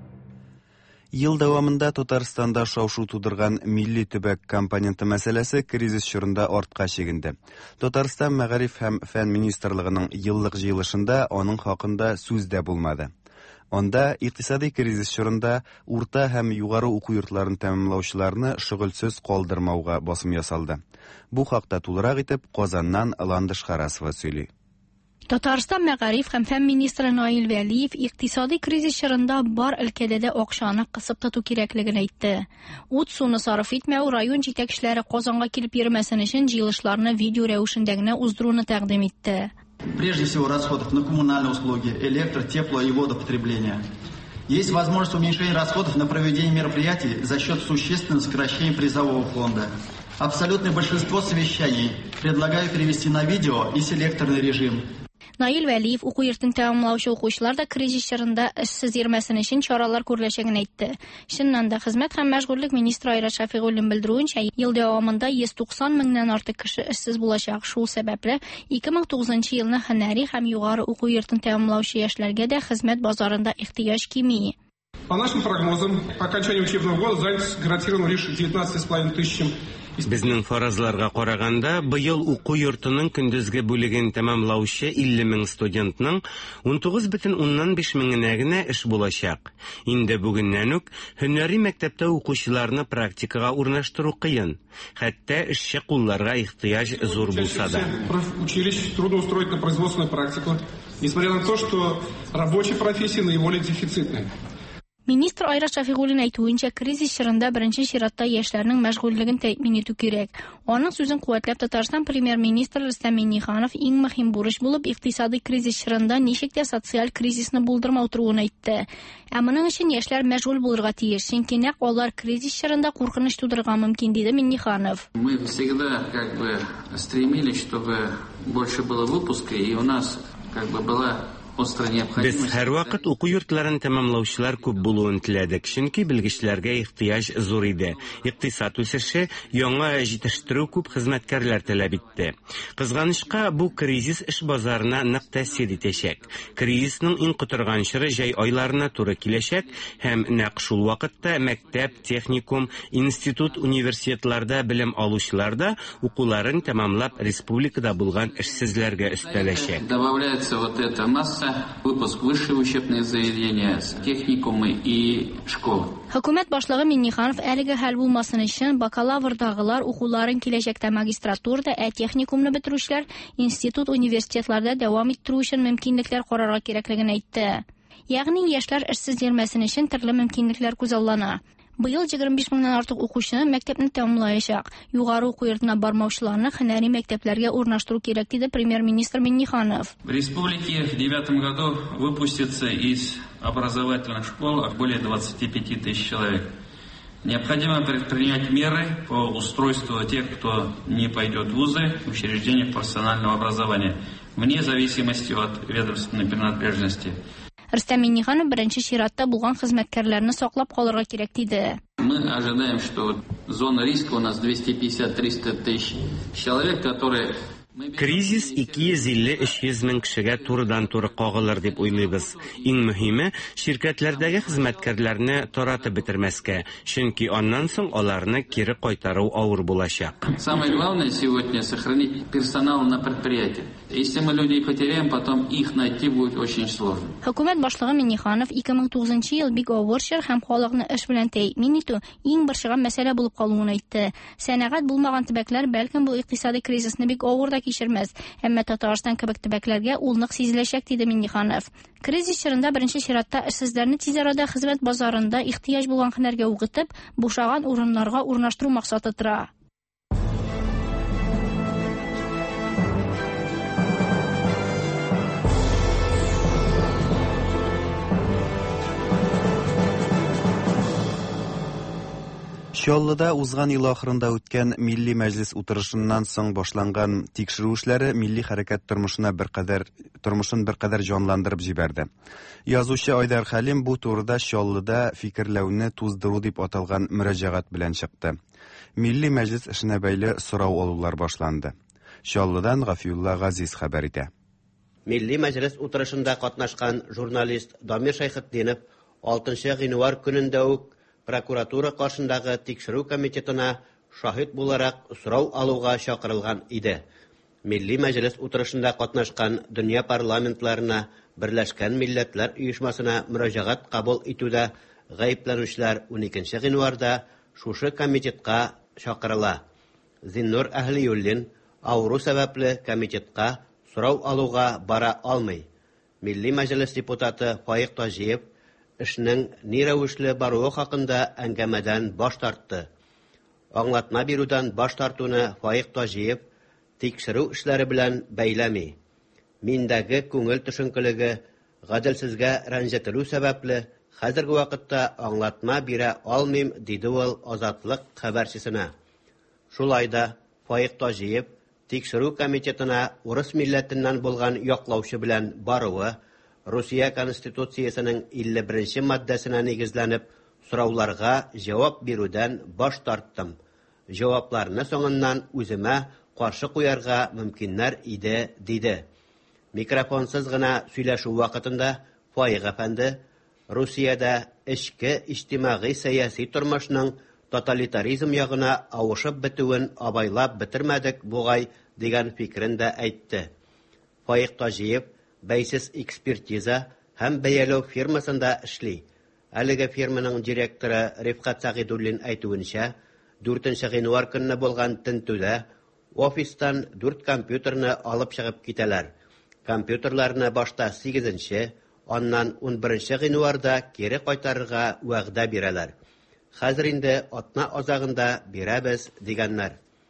Ел дәвамында Татарстанда шау-шу тудырган милли төбәк компоненты мәсьәләсе кризис чорында артка чигенде. Татарстан Мәгариф һәм фән министрлыгының еллык җыелышында аның хакында сүз дә булмады. Анда икътисади кризис чорында урта һәм югары уку йортларын тәмамлаучыларны шөгыльсез калдырмауга басым ясалды. Бу хакта тулырак итеп Казаннан Ландыш Харасова сөйли. Татарстан Мәгариф һәм фән министры Наил Вәлиев икътисади кризис чорында бар өлкәдә дә акчаны кысып тоту кирәклеген әйтте. Ут суны сарыф итмәү, район җитәкчеләре Казанга килеп йөрмәсен өчен җыелышларны видео рәвешендә генә уздыруны тәкъдим итте. Прежде всего расходов на коммунальные услуги, электро, тепло и водопотребление. Есть возможность уменьшения расходов на проведение мероприятий за счет существенного сокращения призового фонда. Абсолютное большинство совещаний предлагаю перевести на видео и селекторный режим. Наил Вәлиев уку йортын тәмамлаучы укучылар да кризис чорында эшсез йөрмәсен өчен чаралар күреләчәген әйтте. Чыннан да хезмәт һәм мәшгульлек министры Айрат Шәфигуллин белдерүенчә, ел дәвамында йөз туксан меңнән артык кеше эшсез булачак. Шул сәбәпле ике мең тугызынчы елны һөнәри һәм югары уку йортын тәмамлаучы яшьләргә дә хезмәт базарында ихтыяҗ кими. По нашим прогнозам, по окончанию учебного года занятость гарантирована лишь девятнадцать с половиной тысячам. Безнең фаразларга караганда, быел уку йортының көндезге бүлеген тәмамлаучы илле мең студентның он тугыз бөтен уннан биш меңенә генә эш булачак. Инде бүгеннән үк һөнәри мәктәптә укучыларны практикага урнаштыру кыен. Хәтта эшче кулларга ихтыяҗ зур булса да. Училищ трудно устроить на производственную практику, несмотря на то, что рабочие профессии наиболее дефицитны. Министр Айрат Шәфигуллин әйтүенчә, кризис чорында беренче чиратта яшьләрнең мәшгульлеген тәэмин итү кирәк. Аның сүзен куәтләп, Татарстан премьер-министры Рөстәм Миңнеханов иң мөһим бурыч булып икътисади кризис чорында ничек тә социаль кризисны булдырмау турын әйтте. Ә моның өчен яшьләр мәшгуль булырга тиеш, чөнки нәкъ алар кризис чорында куркыныч тудырырга мөмкин, диде Миңнеханов. Мы всегда как бы стремились, чтобы больше было выпуска, и у нас как бы была Без һәрвакыт уку йортларын тәмамлаучылар күп булуын теләдек, чөнки белгечләргә ихтыяҗ зур иде. Икътисад үсеше, яңа җитештерү күп хезмәткәрләр таләп итте. Кызганычка, бу кризис эш базарына нык тәэсир итәчәк. Кризисның иң котырган чоры җәй айларына туры киләчәк һәм нәкъ шул вакытта мәктәп, техникум, институт, университетларда белем алучылар да укуларын тәмамлап республикада булган эшсезләргә өстәләчәк. Добавляется вот эта масса выпуск высшие учебные заведения, техникумы и школы. Хөкүмәт башлыгы Миңнеханов әлеге хәл булмасын өчен бакалаврдагылар укуларын киләчәктә магистратурада, ә техникумны бетерүчеләр институт, университетларда дәвам иттерү өчен мөмкинлекләр карарга кирәклеген әйтте. Ягъни яшьләр эшсез йөрмәсен өчен төрле мөмкинлекләр күзаллана. Быел егерме биш меңнән артык укучыны мәктәпне тәмамлаячак. Югары уку йортына бармаучыларны һөнәри мәктәпләргә урнаштыру кирәк, диде премьер-министр Миңнеханов. В республике в две тысячи девятом году выпустится из образовательных школ более двадцати пяти тысяч человек. Необходимо предпринять меры по устройству тех, кто не пойдет в вузы, учреждения профессионального образования, вне зависимости от ведомственной принадлежности. Рөстәм Миңнеханов беренче чиратта булган хезмәткәрләрне саклап калырга кирәк диде. Мы ожидаем, что зона риска у нас двести пятьдесят - триста тысяч человек, которые... Кризис ике йөз илле - өч йөз мең кешегә турыдан-туры кагылыр дип уйлыйбыз. Иң мөһиме, ширкәтләрдәге хезмәткәрләрне таратып бетермәскә, чөнки аннан соң аларны кире кайтару авыр булачак. Самое главное сегодня сохранить персонал на предприятии. Если мы людей потеряем, потом их найти будет очень сложно. Хөкүмәт башлыгы Миңнеханов ике мең тугызынчы ел бик авыр чор һәм халыкны эш белән тәэмин итү иң борчыган мәсьәлә булып калуын әйтте. Сәнәгать булмаган төбәкләр бәлкем бу икътисади кризисны бик авыр да кичермәс, әмма Татарстан кебек төбәкләргә ул нык сизеләчәк диде Миңнеханов. Кризис чорында беренче чиратта эшсезләрне тиз арада хезмәт базарында ихтыяҗ булган һөнәргә угытып, бушаган урыннарга урнаштыру максаты тора. Чаллыда узган ел ахырында үткән Милли Мәҗлес утырышыннан соң башланган тикшерү эшләре милли хәрәкәт тормышына беркадәр тормышын беркадәр җанландырып җибәрде. Язучы Айдар Хәлим бу турыда Чаллыда фикерләүне туздыру дип аталган мөрәҗәгать белән чыкты. Милли Мәҗлес эшенә бәйле сорау алулар башланды. Чаллыдан Гафиулла Газиз хәбәр итә. Милли Мәҗлес утырышында катнашкан журналист Дамир Шайхетдинов алтынчы гыйнвар көнендә үк прокуратура каршындагы тикшерү комитетына шаһид буларак сорау алуга чакырылган иде. Милли Мәҗлес утырышында катнашкан дөнья парламентларына Берләшкән Милләтләр оешмасына мөрәҗәгать кабул итүдә гаепләнүчеләр уникенче гыйнварда шушы комитетка чакырыла. Зиннур Әһлиуллин авыру сәбәпле комитетка сорау алуга бара алмый. Милли Мәҗлес депутаты Фаик Таҗиев эшнең ни рәвешле баруы хакында әңгәмәдән баш тартты. Аңлатма бирүдән баш тартуны Фаик Таҗиев тикшерү эшләре белән бәйләми. Миндәге күңел төшенкелеге гаделсезгә рәнҗетелү сәбәпле хәзерге вакытта аңлатма бирә алмыйм, диде ул Азатлык хәбәрчесенә. Шулай да Фаик Таҗиев тикшерү комитетына урыс милләтеннән булган яклаучы белән баруы Русия Конституциясының илле беренче маддәсенә нигезләнеп сорауларга җавап бирүдән баш тарттым. Җавапларны соңыннан үземә каршы куярга мөмкиннәр иде, диде. Микрофонсыз гына сөйләшү вакытында Фаик әфәнде Русиядә эчке иҗтимагый сәяси тормышның тоталитаризм ягына авышып бетүен абайлап бетермәдек бугай дигән фикерен дә әйтте. Фаик Таҗиев бәйсез экспертиза һәм бәяләү фирмасында эшли. Әлеге фирманың директоры Рифкат Сагыйдуллин әйтүенчә, дүртенче гыйнвар көнне булган тентүдә офистан дүрт компьютерны алып чыгып китәләр. Компьютерларны башта сигезенче, аннан унберенче гыйнварда кире кайтарырга вәгъдә бирәләр. Хәзер инде атна азагында бирәбез дигәннәр.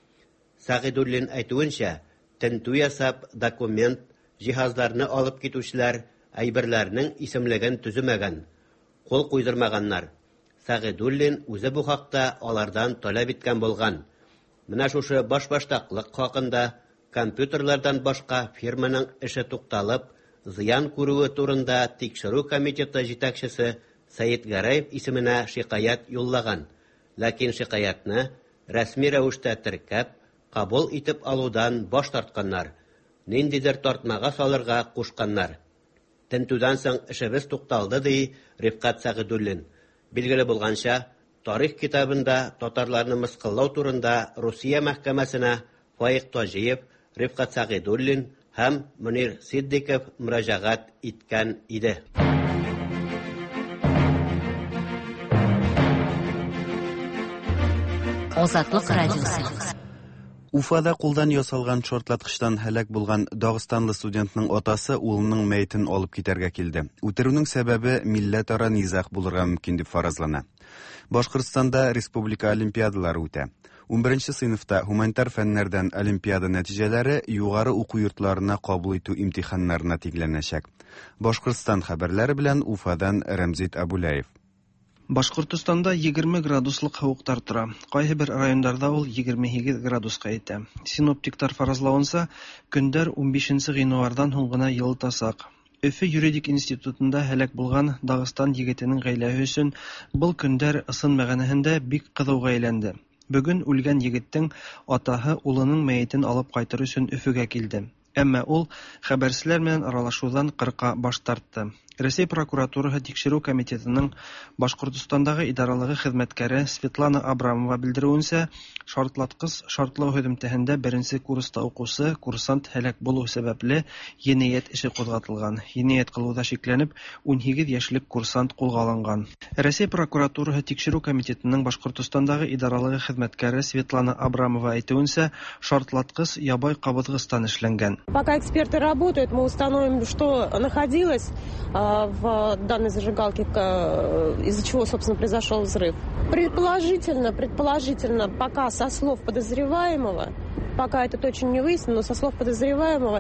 Сагыйдуллин әйтүенчә, тентү ясап документ җиһазларны алып китүчеләр әйберләрнең исемлеген төземәгән, кул куйдырмаганнар. Сагыйдуллин үзе бу хакта алардан таләп иткән булган. Менә шушы баш-баштаклык хакында компьютерлардан башка фирманың эше тукталып, зыян күрүе турында тикшерү комитеты җитәкчесе Сәйит Гәрәев исеменә шикаят юллаган. Ләкин шикаятны рәсми рәвештә теркәп, кабул итеп алудан баш тартканнар. Ниндидер тартмага салырга кушканнар. Тентүдән соң эшебез тукталды, ди Рифкат Сагыйдуллин. Билгеле булганча, тарих китабында татарларны мыскыллау турында Русия мәхкәмәсенә Фаик Таҗиев, Рифкат Сагыйдуллин һәм Мөнир Сиддиков мөрәҗәгать иткән иде. Азатлык радиосы. Уфада кулдан ясалган шортлаткычтан һәлак булган Дагыстанлы студентның атасы улының мәйтен алып китәргә килде. Үтерүнең сәбәбе милләтара низах булырга мөмкин дип фаразлана. Башкортстанда республика олимпиадалары үтә. унберенче сыйныфта гуманитар фәннәрдән олимпиада нәтиҗәләре югары уку йортларына кабул итү имтиханнарына тикләнәчәк. Башкортстан хәбәрләре белән Уфадан Рәмзит Абулаев. Башкортостанда егерме градуслык һавыктар тора. Кайсы бер районнарда ул егерме һигез градуска итә. Синоптиктар фаразлавынча, көндәр унбишенче гыйнвардан һуң гына йылытасак. Өфе юридик институтында һәлак булган Дагыстан егетенең гаиләсе өчен был көндәр ысын мәгънәһендә бик кызуга әйләнде. Бүген үлгән егеттең атаһы улының мәетен алып кайтыр өчен Өфөгә килде. Әмма ул хәбәрчеләр белән аралашудан кырка баш тартты. Россия прокуратурасы тикшерү комитетының Башкортостандагы идаралыгы хезмәткәре Светлана Абрамова белдерүенчә, шартлаткыч шартлау һөҗүмтәһендә беренче курста укучы курсант һәлак булу сәбәпле җинаять эше кузгатылган. Җинаять кылуда шикләнеп унсигез яшьлек курсант кулга алынган. Россия прокуратурасы тикшерү комитетының Башкортостандагы идаралыгы хезмәткәре Светлана Абрамова әйтүенчә, шартлаткыч ябай кабызгыстан эшләнгән. Пока эксперты работают, мы установим, что находилось в данной зажигалке, из-за чего, собственно, произошел взрыв. Предположительно, предположительно, пока со слов подозреваемого, пока это точно не выяснено, но со слов подозреваемого,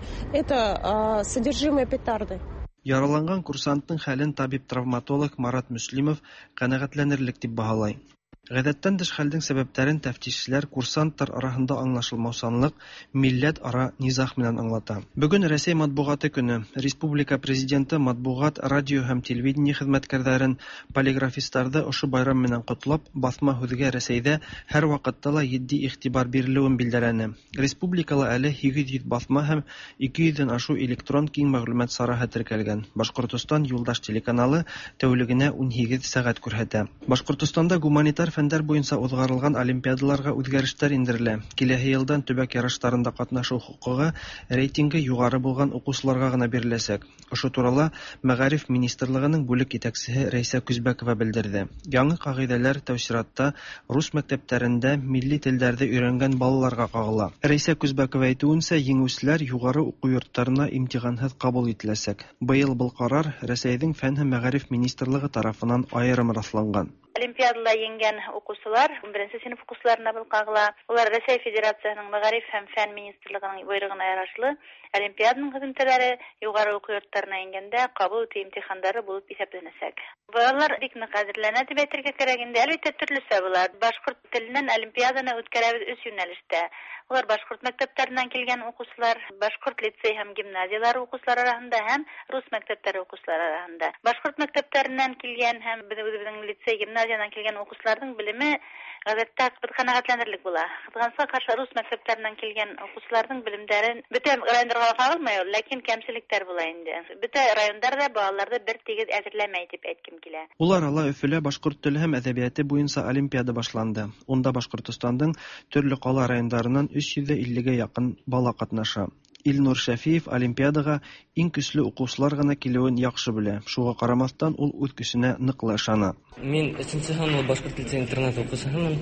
это э, содержимое петарды. Яраланган курсантның хәлен табиб-травматолог Марат Муслимов канәгатьләнерлек дип баһалай. Гадәттән тыш хәлдең сәбәпләрен тәфтишчеләр курсанттар арасында аңлашылмаусанлык, милләт ара низах белән аңлата. Бүген Россия матбугаты көне. Республика президенты матбугат, радио һәм телевидение хезмәткәрләрен, полиграфистларны ошо байрам менән котлап, басма һүзгә Рәсәйдә һәр вакытта ла җитди игътибар бирелүен белдерәне. Республикала әле һигез йөз басма һәм ике йөздән ашу электрон киң мәгълүмат сараһы теркәлгән. Башкортстан юлдаш телеканалы тәүлегенә унсигез сәгать күрһәтә. Башкортстанда гуманитар фәннәр буенча узгарылган олимпиадаларга үзгәрешләр индерелә. Киләсе елдан төбәк ярышларында катнашу хукугы рейтингы югары булган укучыларга гына биреләчәк. Ошо турыда Мәгариф министрлыгының бүлек итәкчесе Рәйсә Күзбәкова белдерде. Яңа кагыйдәләр тәүсиратта рус мәктәпләрендә милли телләрне өйрәнгән балаларга кагыла. Рәйсә Күзбәкова әйтүенчә, җиңүчеләр югары уку йортларына имтихансыз кабул ителәчәк. Быел был карар Рәсәйнең Фән һәм Мәгариф министрлыгы тарафыннан аерым расланган. Олимпиадада еңгән укучылар, беренче сыйныф укучыларына бул кагыла. Улар Россия Федерациясының Мәгариф һәм фән министрлыгының буйрыгына ярашлы Олимпиаданың хезмәткәрләре югары уку йортларына ингәндә кабул итү имтиханнары булып исәпләнәчәк. Балалар бик нык әзерләнә дип әйтергә кирәк инде. Әлбәттә төрлесе булар. Башкорт теленнән олимпиаданы үткәрәбез өч юнәлештә. Улар башкорт мәктәпләреннән килгән укучылар, башкорт лицей һәм гимназияләре укучылары арасында һәм рус мәктәпләре укучылары арасында. Башкорт мәктәпләреннән килгән һәм безнең лицей, гимназиянан килгән укучыларның белеме гадәттә канәгатьләнерлек була. Кызганса каршы рус мәктәпләреннән килгән укучыларның белемнәрен бөтен районнарга кагылмый, ләкин кемчелекләр була инде. Бөтен районнарда балаларны бер тигез әзерләмәй дип әйткем килә. Улар ала Өфөлә башкорт теле һәм әдәбияты буенча олимпиада башланды. Унда Башкортстанның төрле кала районнарыннан өч йөз иллегә якын бала катнаша. Илнур Шәфиев олимпиадага иң көчле укучылар гына килүен яхшы белә. Шуга карамастан ул үз көченә ныклы ышана. Мин өченче һәм башкорт теле интернат укучысымын.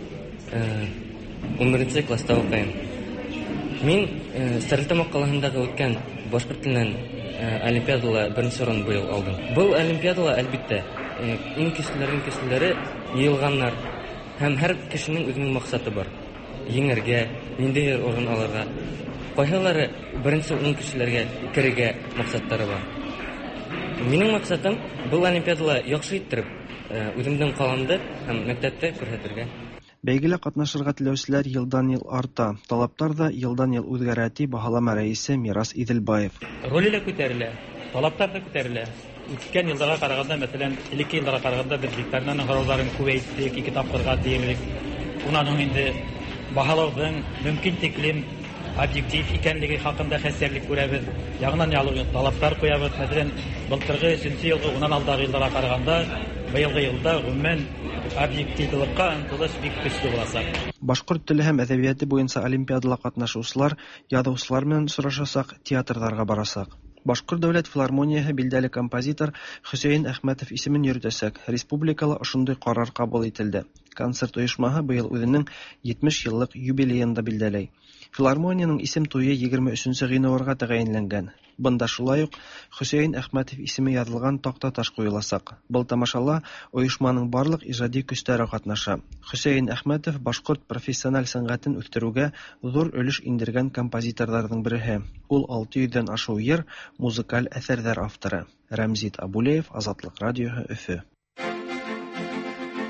унберенче класста укыйм. Мин Стәрлетамак каласындагы үткән башкорт теленнән олимпиадада беренче урын быел алдым. Бу олимпиадада әлбәттә иң көчлеләрнең көчлеләре йыелганнар һәм һәр кешенең үзенең максаты бар. Еңәргә, ниндидер урын алырга. Кайһылары беренче ун кешеләргә керергә максаттары бар. Минем максатым бу олимпиадада яхшы иттереп, үземнең каламды һәм мәктәптә күрсәтергә. Бәйгедә катнашырга теләүчеләр елдан-ел арта. Талаптар да елдан-ел үзгәрә ди баһалама рәисе Мирас Иделбаев. Роль күтәрелә, талаптар да күтәрелә. Үткән елларга караганда, мәсәлән, элекке елларга караганда без викторинаның һорауларын күбәйттек, ике тапкырга диярлек. Унан инде баһалауның мөмкин тиклем объектив икәнлеге хакында хәстәрлек күрәбез. Ягыннан ялгы талаптар куябыз. Мәсәлән, былтыргы өченче елгы уннан алдагы елларга караганда, быелгы елда гомумән объективлыкка ынтылыш бик көчле булачак. Башкорт теле һәм әдәбияты буенча олимпиадада катнашучылар, язучылар белән сорашасак, театрларга барасак. Башкорт дәүләт филармонияһы билдәле композитор Хөсәен Әхмәтов исемен йөртәсәк, республикала ошондый карар кабул ителде. Концерт оешмаһы быел үзенең җитмеш еллык юбилеен да билдәләй. Филармониянең исем туе егерме өченче гыйнварга тәгаенләнгән. Бында шулай ук Хөсәен Әхмәтов исеме язылган такта таш куеласак. Был тамашала оешманың барлык иҗади көчләре катнаша. Хөсәен Әхмәтов башкорт профессиональ сәнгатен үстерүгә зур өлеш индергән композиторларның бере. Ул алты йөздән ашу йыр, музыкаль әсәрләр авторы. Рәмзит Абулеев, Азатлык радиоһы, Өфе.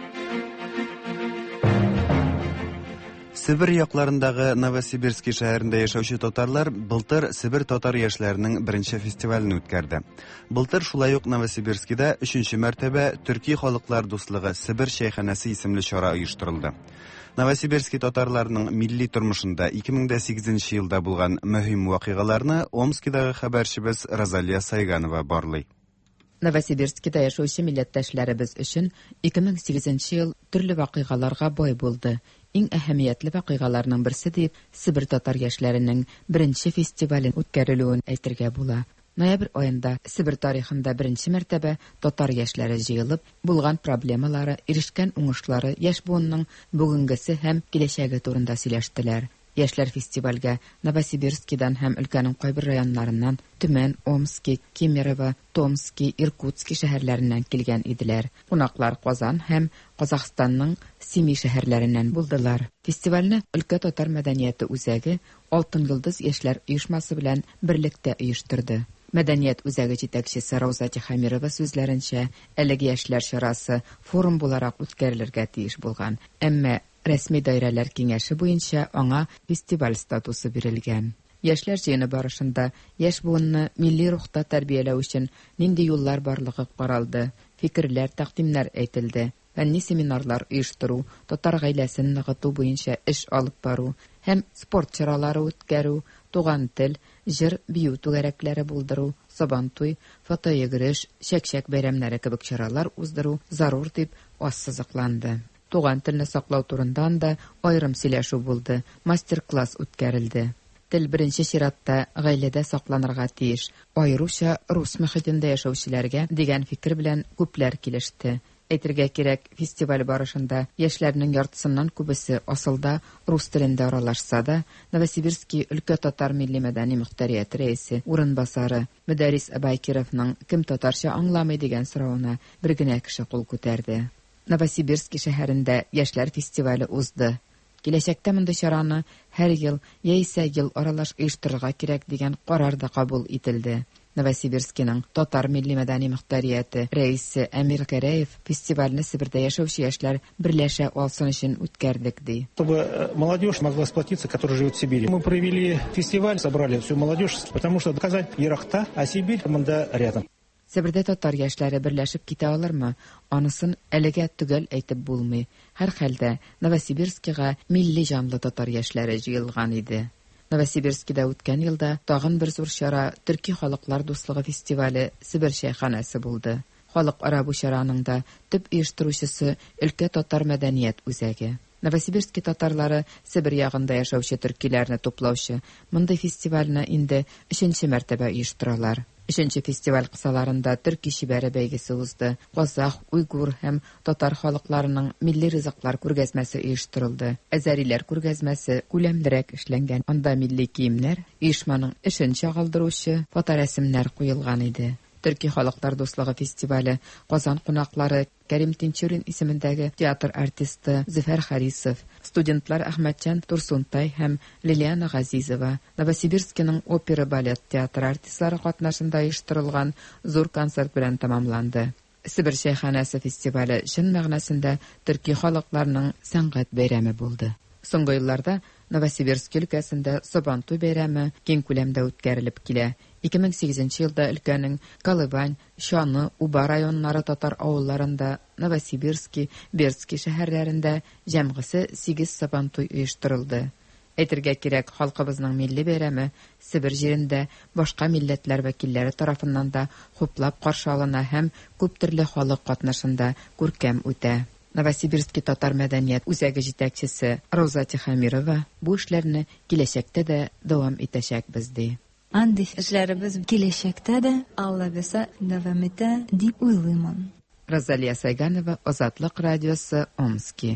Сибир якларындагы Новосибирский шәһәрендә яшәүче татарлар былтыр Сибир татар яшьләренең беренче фестивален үткәрде. Былтыр шулай ук Новосибирскида өченче мәртәбә Төрки халыклар дуслыгы Сибир чәйханәсе исемле чара оештырылды. Новосибирский татарларының милли тормышында ике мең сигезенче елда булган мөһим вакыйгаларны Омскидагы хәбәрчебез Розалия Сайганова барлый. Новосибирскида яшәүче милләттәшләребез өчен ике мең сигезенче ел төрле вакыйгаларга бай булды. Иң әһәмиятле вакыйгаларның берсе дип Сибир татар яшьләренең беренче фестивален үткәрелүен әйтергә була. Ноябрь аенда Сибир тарихында беренче мәртәбә татар яшьләре җыелып, булган проблемалары, ирешкән уңышлары, яшь буынның бүгенгесе һәм киләчәге турында сөйләштеләр. Яшьләр фестивальгә Новосибирскидан һәм өлкәнең кайбер районнарыннан Төмән, Омский, Кемерово, Томский, Иркутский шәһәрләреннән килгән иделәр. Кунаклар Казан һәм Казахстанның Семей шәһәрләреннән булдылар. Фестивальне өлкә татар мәдәнияте үзәге Алтын йолдыз яшьләр оешмасы белән берлектә оештырды. Мәдәният үзәге җитәкчесе Рауза Тихамирова сүзләренчә, әлеге яшьләр чарасы форум буларак үткәрелергә тиеш булган, әмма рәсми даирәләр киңәше буенча аңа фестиваль статусы бирелгән. Яшьләр җыены барышында яшь буынны милли рухта тәрбияләү өчен нинди юллар барлыгы каралды, фикерләр, тәкъдимнәр әйтелде, фәнни семинарлар оештыру, татар гаиләсен ныгыту буенча эш алып бару һәм спорт чаралары үткәрү, туган тел, җыр, бию түгәрәкләре булдыру, сабантуй, фото йөгереш, чәкчәк бәйрәмнәре кебек чаралар уздыру зарур дип ассызыкланды. Туган телне саклау турында да айрым сөйләшү булды, мастер-класс үткәрелде. Тел беренче чиратта гаиләдә сакланырга тиеш, аеруча рус мөхитендә яшәүчеләргә дигән фикер белән күпләр килеште. Әйтергә кирәк, фестиваль барышында яшьләрнең яртысыннан күбесе асылда рус телендә аралашса да, Новосибирский өлкә татар милли мәдәни мөхтәрияте рәисе урынбасары Мөдәррис Абайкировның кем татарча аңламый дигән соравына бер генә кеше кул күтәрде. Новосибирский шәһәрендә яшьләр фестивале узды. Киләчәктә мондый чараны һәр ел яисә ел аралаш оештырырга кирәк дигән карар да кабул ителде. Новосибирскиның татар милли мәдәни мөхтәрияте рәисе Әмир Кәрәев фестивальне Сибирдә яшәүче яшьләр берләшә алсын өчен үткәрдек ди. Чтобы молодежь могла сплотиться, которая живет в Сибири. Мы провели фестиваль, собрали всю молодежь, потому что Казань еракта, а Сибирь монда рядом. Сибирдә татар яшьләре берләшеп китә алырмы? Анысын әлегә төгәл әйтеп булмый. Һәр хәлдә Новосибирскига милли җанлы татар яшьләре җыелган иде. Новосибирскида үткән елда тагын бер зур чара Төрки халыклар дуслыгы фестивале Сибир чәйханәсе булды. Халыкара бу чараның да төп оештыручысы өлкә татар мәдәният үзәге. Новосибирский татарлары Сибир ягында яшәүче төркиләрне туплаучы мондый фестивальне инде өченче мәртәбә оештыралар. Өченче фестиваль кысаларында төрки шибәре бәйгесе узды. Казах, уйгур һәм татар халыкларының милли ризыклар күргәзмәсе оештырылды. Әзәриләр күргәзмәсе күләмдерәк эшләнгән. Анда милли киемнәр, оешманың эшен чагылдыручы фоторәсемнәр куелган иде. Төрки халыклар дуслыгы фестивале Казан кунаклары Кәрим Тинчурин исемендәге театр артисты Зөфәр Харисов, студентлар Әхмәтҗан Турсунтай һәм Лилиана Газизова, Новосибирскиның опера-балет театр артистлары катнашында оештырылган зур концерт белән тәмамланды. Сибир чәйханәсе фестивале чын мәгънәсендә төрки халыкларының сәнгать бәйрәме булды. Соңгы елларда Новосибирск өлкәсендә Сабантуй бәйрәме киң күләмдә үткәрелеп килә. ике мең сигезенче елда өлкәнең Калыбань, Шаны, Уба районнары татар авылларында, Новосибирский, Бердский шәһәрләрендә җәмгысе сигез Сабантуй оештырылды. Әйтергә кирәк, халкыбызның милли бәйрәме Сибир җирендә башка милләтләр вәкилләре тарафыннан да хуплап каршы алына һәм күп төрле халык катнашында күркәм үтә. Новосибирский татар мәдәният үзәге җитәкчесе Рауза Тихамирова бу эшләрне киләчәктә дә дәвам итәчәкбез ди. Андый эшләребез киләчәктә дә Алла бирсә дәвам итә дип уйлыймын. Розалия Сайганова, Азатлык радиосы, Омский.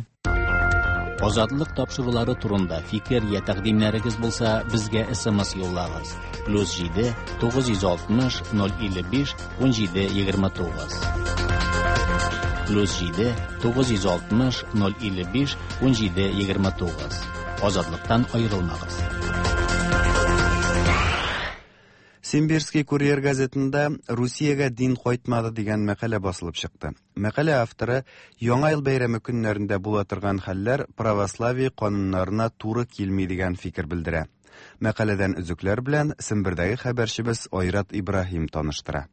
Азатлык тапшырулары турында фикер я тәкъдимнәрегез булса, безгә эс-эм-эс юллагыз. плюс җиде тугыз йөз алтмыш ноль илле биш ун җиде егерме тугыз. плюс җиде тугыз йөз алтмыш ноль илле биш ун җиде егерме тугыз. Азатлыктан аерылмагыз. Симбирский курьер газетында Русиягә дин кайтмады дигән мәкалә басылып чыкты. Мәкалә авторы Яңа ел бәйрәме көннәрендә була торган хәлләр православие кануннарына туры килми дигән фикер белдерә. Мәкаләдән үзүкләр белән Сембердәге хәбәрчебез Айрат Ибраһим таныштыра.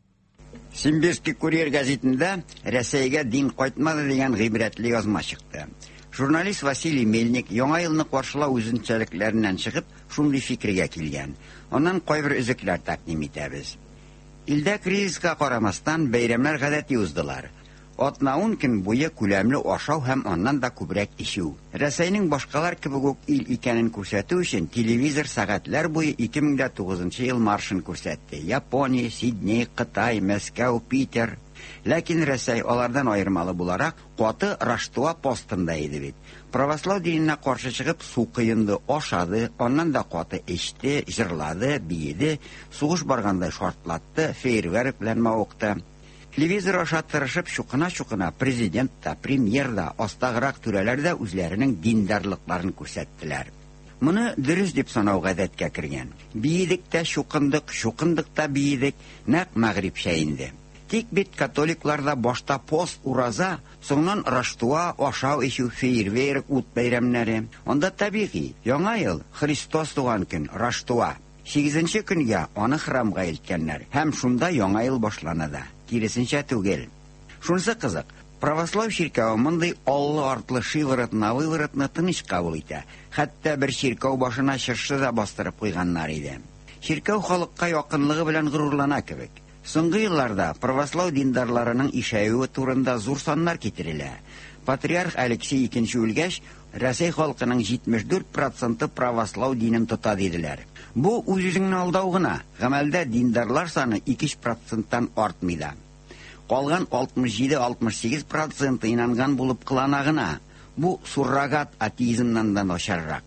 Симбирский курьер газетында Рәсәйгә дин кайтмады дигән гыйбрәтле язма чыкты. Журналист Василий Мельник Яңа елны каршылау үзенчәлекләреннән чыгып, шундый фикергә килгән. Аннан кайбер үзекләр тәкъдим итәбез. Илдә кризиска карамастан бәйрәмнәр гадәти уздылар. Атна-ун көн буе күләмле ашау һәм аннан да күбрәк ишү. Рәсәйнең башкалар кебек үк ил икәнен күрсәтү өчен телевизор сәгатьләр буе ике мең тугызынчы ел маршын күрсәтте. Япония, Сидней, Кытай, Мәскәү, Питер. Ләкин Рәсәй алардан аермалы буларак каты Раштуа постында иде бит. Православ диненә каршы чыгып су кыенды, ашады, аннан да каты эчте, җырлады, биеде, сугыш баргандай шартлатты, фейерверк белән мавыкты. Телевизор аша тырышып чукына-чукына президент та, премьер да, астагырак түрәләр дә үзләренең диндарлыкларын күрсәттеләр. Моны дөрес дип санау гадәткә кергән. Биедек тә чукындык, чукындык та биедек, нәкъ мәгрибчә инде. Тик бит католикларда башта пост, ураза, соңнан Раштуа, ашау ишү, фейерверк, ут бәйрәмнәре. Анда табигый, Яңа ел, Христос туган көн, Раштуа. сигезенче көнгә аны храмга илткәннәр, һәм шунда Яңа ел башлана да. Киресенчә түгел. Шунысы кызык, православ чиркәүе мондый аллы-артлы шиворотны, выворотны тыныч кабул итә. Хәтта бер чиркәү башына чыршы да бастырып куйганнар иде. Чиркәү халыкка якынлыгы белән горурлана кебек. Соңгы елларда православ диндарларының ишәюе турында зур саннар китерелә. Патриарх Алексей икенче үлгәч, Рәсәй халкының җитмеш дүрт проценты православ динен тота диделәр. Бу үзенең алдау гына, гамәлдә диндарлар саны ике проценттан артмый да. Калган алтмыш җиде - алтмыш сигез проценты инанган булып кылана гына. Бу суррогат атеизмнан да начаррак.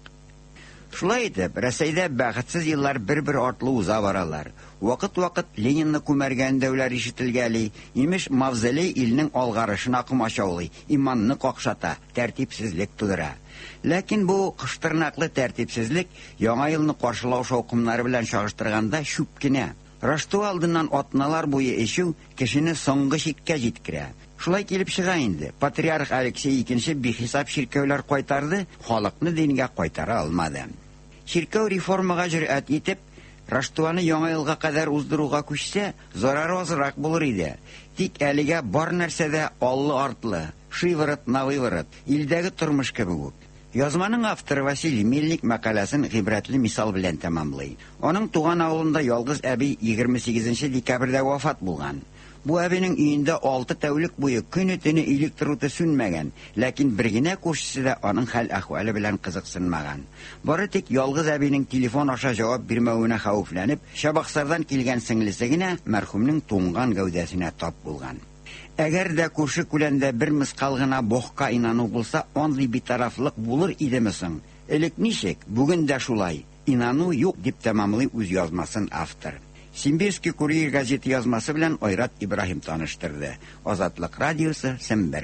Шулай итеп, Рәсәйдә бәхетсез еллар бер-бер артлы уза баралар. Вакыт-вакыт Ленинны күмәргән дәүләр ишетелгәли, имеш мавзолей илнең алгарышына кымачаулый, иманны какшата, тәртипсезлек тудыра. Ләкин бу кыштырнаклы тәртипсезлек Яңа елны каршылау шаукымнары белән чагыштырганда шүп кенә. Раштуа алдыннан атналар буе эчү кешене соңгы чиккә җиткерә. Шулай килеп чыга инде. Патриарх Алексей икенче бихисап чиркәүләр кайтарды, халыкны дингә кайтара алмады. Чиркәү реформага җөрьәт итеп, Раштуаны Яңа елга кадәр уздыруга күчсә, зарары азрак булыр иде. Тик әлегә бар нәрсәдә аллы-артлы, шиворот на выворот, илдәге тормыш кебек үк. Язманың авторы Василий Мельник мәкаләсен гыйбрәтле мисал белән тәмамлый. Аның туган авылында ялгыз әби егерме сигезенче декабрьдә вафат булган. Бу әбинең өендә алты тәүлек буе көне-төне электр уты сүнмәгән, ләкин бер генә күршесе дә аның хәл-әхвалы белән кызыксынмаган. Бары тик ялгыз әбинең телефон аша җавап бирмәвенә хәвефләнеп, Шабаксардан килгән сеңлесе генә мәрхүмнең туңган гәүдәсенә тап булган. Әгәр дә күрше күләндә бер мискал гына бохка инану булса, андый битарафлык булыр идеме соң? Элек ничек? Бүген дә шулай. Инану юк дип тәмамлый үз язмасын автор. Симбирский курьер газеты язмасы белән Айрат Ибраһим таныштырды. Азатлык радиосы, Сембер.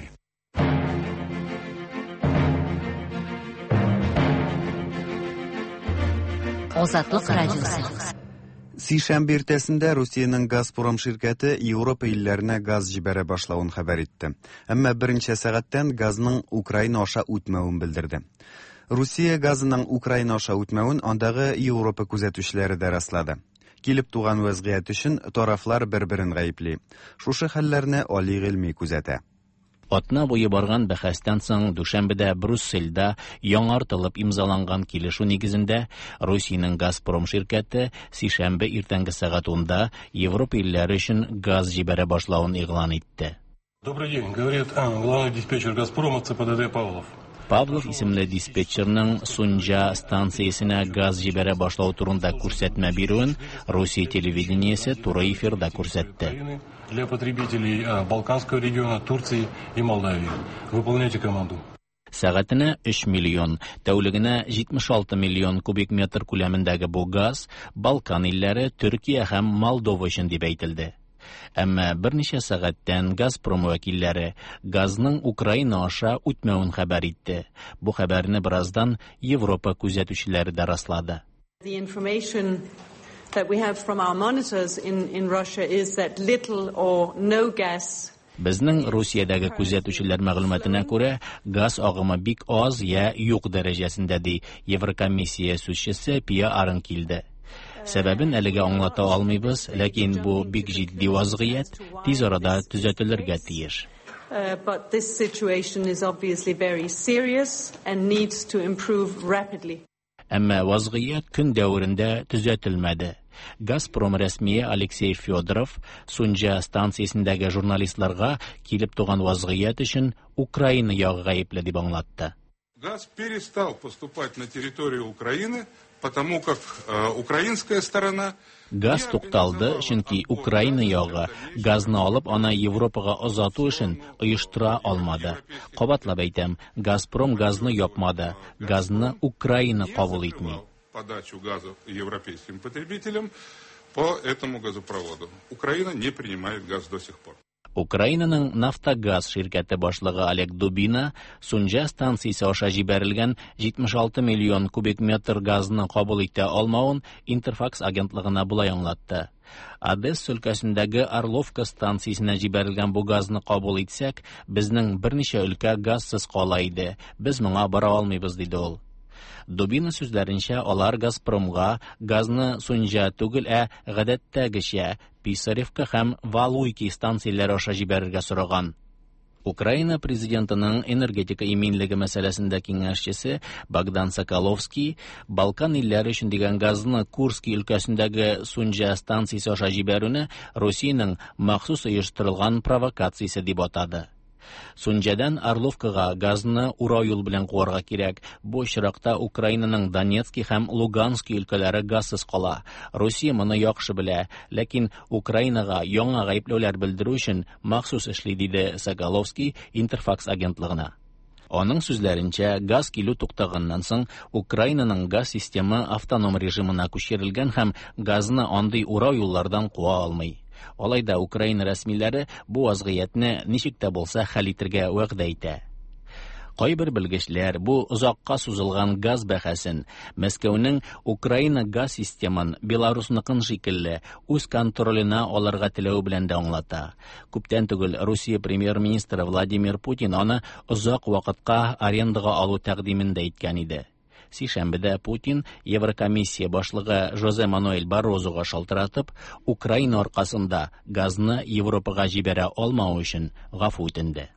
Азатлык радиосы. Сишәмбе иртәсендә Русиянең Газпром ширкәте Европа илләренә газ җибәрә башлавын хәбәр итте. Әмма берничә сәгатьтән газның Украина аша үтмәвен белдерде. Русия газының Украина аша үтмәвен андагы Европа күзәтүчеләре дә раслады. Килеп туган вазгыять өчен тарафлар бер-берен гаепли. Шушы хәлләрне али гыйльми күзәтә. Атна буе барган бәхәстән соң Дүшәмбедә Брюссельдә яңартылып имзаланган килешү нигезендә Русиянең Газпром ширкәте сишәмбе иртәнге сәгать унда Европа илләре өчен газ җибәрә башлавын игълан итте. Добрый день, говорит главный диспетчер Газпрома ЦПДД Павлов. Павлов исемле диспетчерның Сунжа станциясенә газ җибәрә башлау турында күрсәтмә бирүен Русия телевидениесе туры эфирда күрсәтте. Для потребителей Балканского региона, Турции и Молдавии. Выполняйте команду. Сәгатенә өч миллион, тәүлегенә җитмеш алты миллион кубик метр күләмендәге бу газ Балкан илләре, Төркия һәм Молдова өчен дип әйтелде. Әмма берничә сәгатьтән Газпром вәкилләре газның Украина аша үтмәвен хәбәр итте. Бу хәбәрне бераздан Европа күзәтүчеләре дә раслады. The information that we have from our monitors in, in Russia is that little or no gas. Безнең Русиядәге күзәтүчеләр мәгълүматына күрә, газ агымы бик аз я юк дәрәҗәсендә ди Еврокомиссия сүзчесе Пия Арын килде. Сәбәбен әлегә аңлата алмыйбыз, ләкин бу бик җитди вазгыять, тиз арада төзәтелергә тиеш. Uh, but this situation is obviously very serious and needs to improve rapidly. Әмма вазгыять көн дәврендә төзәтелмәде. Газпром рәсмие Алексей Федоров Сунжа станциясендәге журналистларга килеп туган вазгыять өчен Украина ягы гаепле дип аңлатты. Газ перестал поступать на территорию Украины, потому как э, украинская сторона Газ тукталды, чөнки Украина ягы газны алып аны Европага озату өчен оештыра алмады. Кабатлап әйтәм, Газпром газны япмады, газны Украина кабул итми. Подачу газа европейским потребителям по этому газопроводу. Украина не принимает газ до сих пор. Украинаның Нафтогаз ширкәте башлыгы Олег Дубина Сунжа станциясе аша җибәрелгән җитмеш алты миллион кубик метр газны кабул итә алмавын Интерфакс агентлыгына булай аңлатты. Одесса өлкәсендәге Орловка станциясенә җибәрелгән бу газны кабул итсәк, безнең берничә өлкә газсыз кала иде. Без моңа бара алмыйбыз, диде ул. Дубина сүзләренчә, алар Газпромга газны Сунжа түгел, ә гадәттәгечә Писаревка һәм Валуйки станцияләре аша җибәрергә сораган. Украина президентының энергетика иминлеге мәсьәләсендә киңәшчесе Богдан Соколовский Балкан илләре өчен дигән газны Курск өлкәсендәге Сунжа станциясе аша җибәрүне Россиянең махсус оештырылган провокациясе дип атады. Сунжадан Орловкага газны урау юл белән куарга кирәк. Бу очракта Украинаның Донецк һәм Луганск өлкәләре газсыз кала. Россия моны яхшы белә, ләкин Украинага яңа гаепләүләр белдерү өчен махсус эшли, диде Соколовский Интерфакс агентлыгына. Аның сүзләренчә, газ килү туктаганнан соң Украинаның газ системы автоном режимына күчерелгән һәм газны андый урау юллардан куа алмый. Алайда Украина рәсмиләре бу вазгыятьне ничек тә булса хәл итәргә вәгъдә итә. Кайбер белгечләр бу озакка сузылган газ бәхәсен Мәскәүнең Украина газ системын Беларусныкын шикелле үз контролена алырга теләү белән дә аңлата. Күптән түгел Русия премьер-министры Владимир Путин аны озак вакытка арендага алу тәкъдимен дә әйткән иде. Сишәмбедә Путин Еврокомиссия башлыгы Жозе Мануэль Баррозуга шалтыратып, Украина аркасында газны Европага җибәрә алмау өчен гафу үтенде.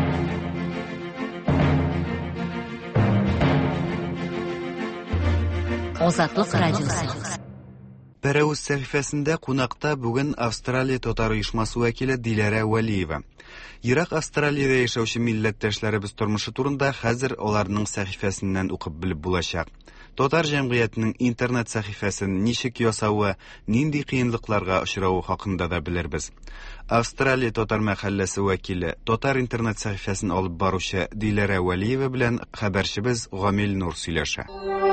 Азатлык радиосы. Пәрәүз сәхифәсендә кунакта бүген Австралия татар оешмасы вәкиле Диләрә Вәлиева. Ирак Австралиядә яшәүче милләттәшләребез тормышы турында хәзер аларның сәхифәсеннән укып белеп булачак. Татар җәмгыятенең интернет сәхифәсен ничек ясавы, нинди кыенлыкларга очравы хакында да белербез. Австралия татар мәхәлләсе вәкиле, татар интернет сәхифәсен алып баручы Диләрә Вәлиева белән хәбәрчебез Гамил Нур сөйләшә.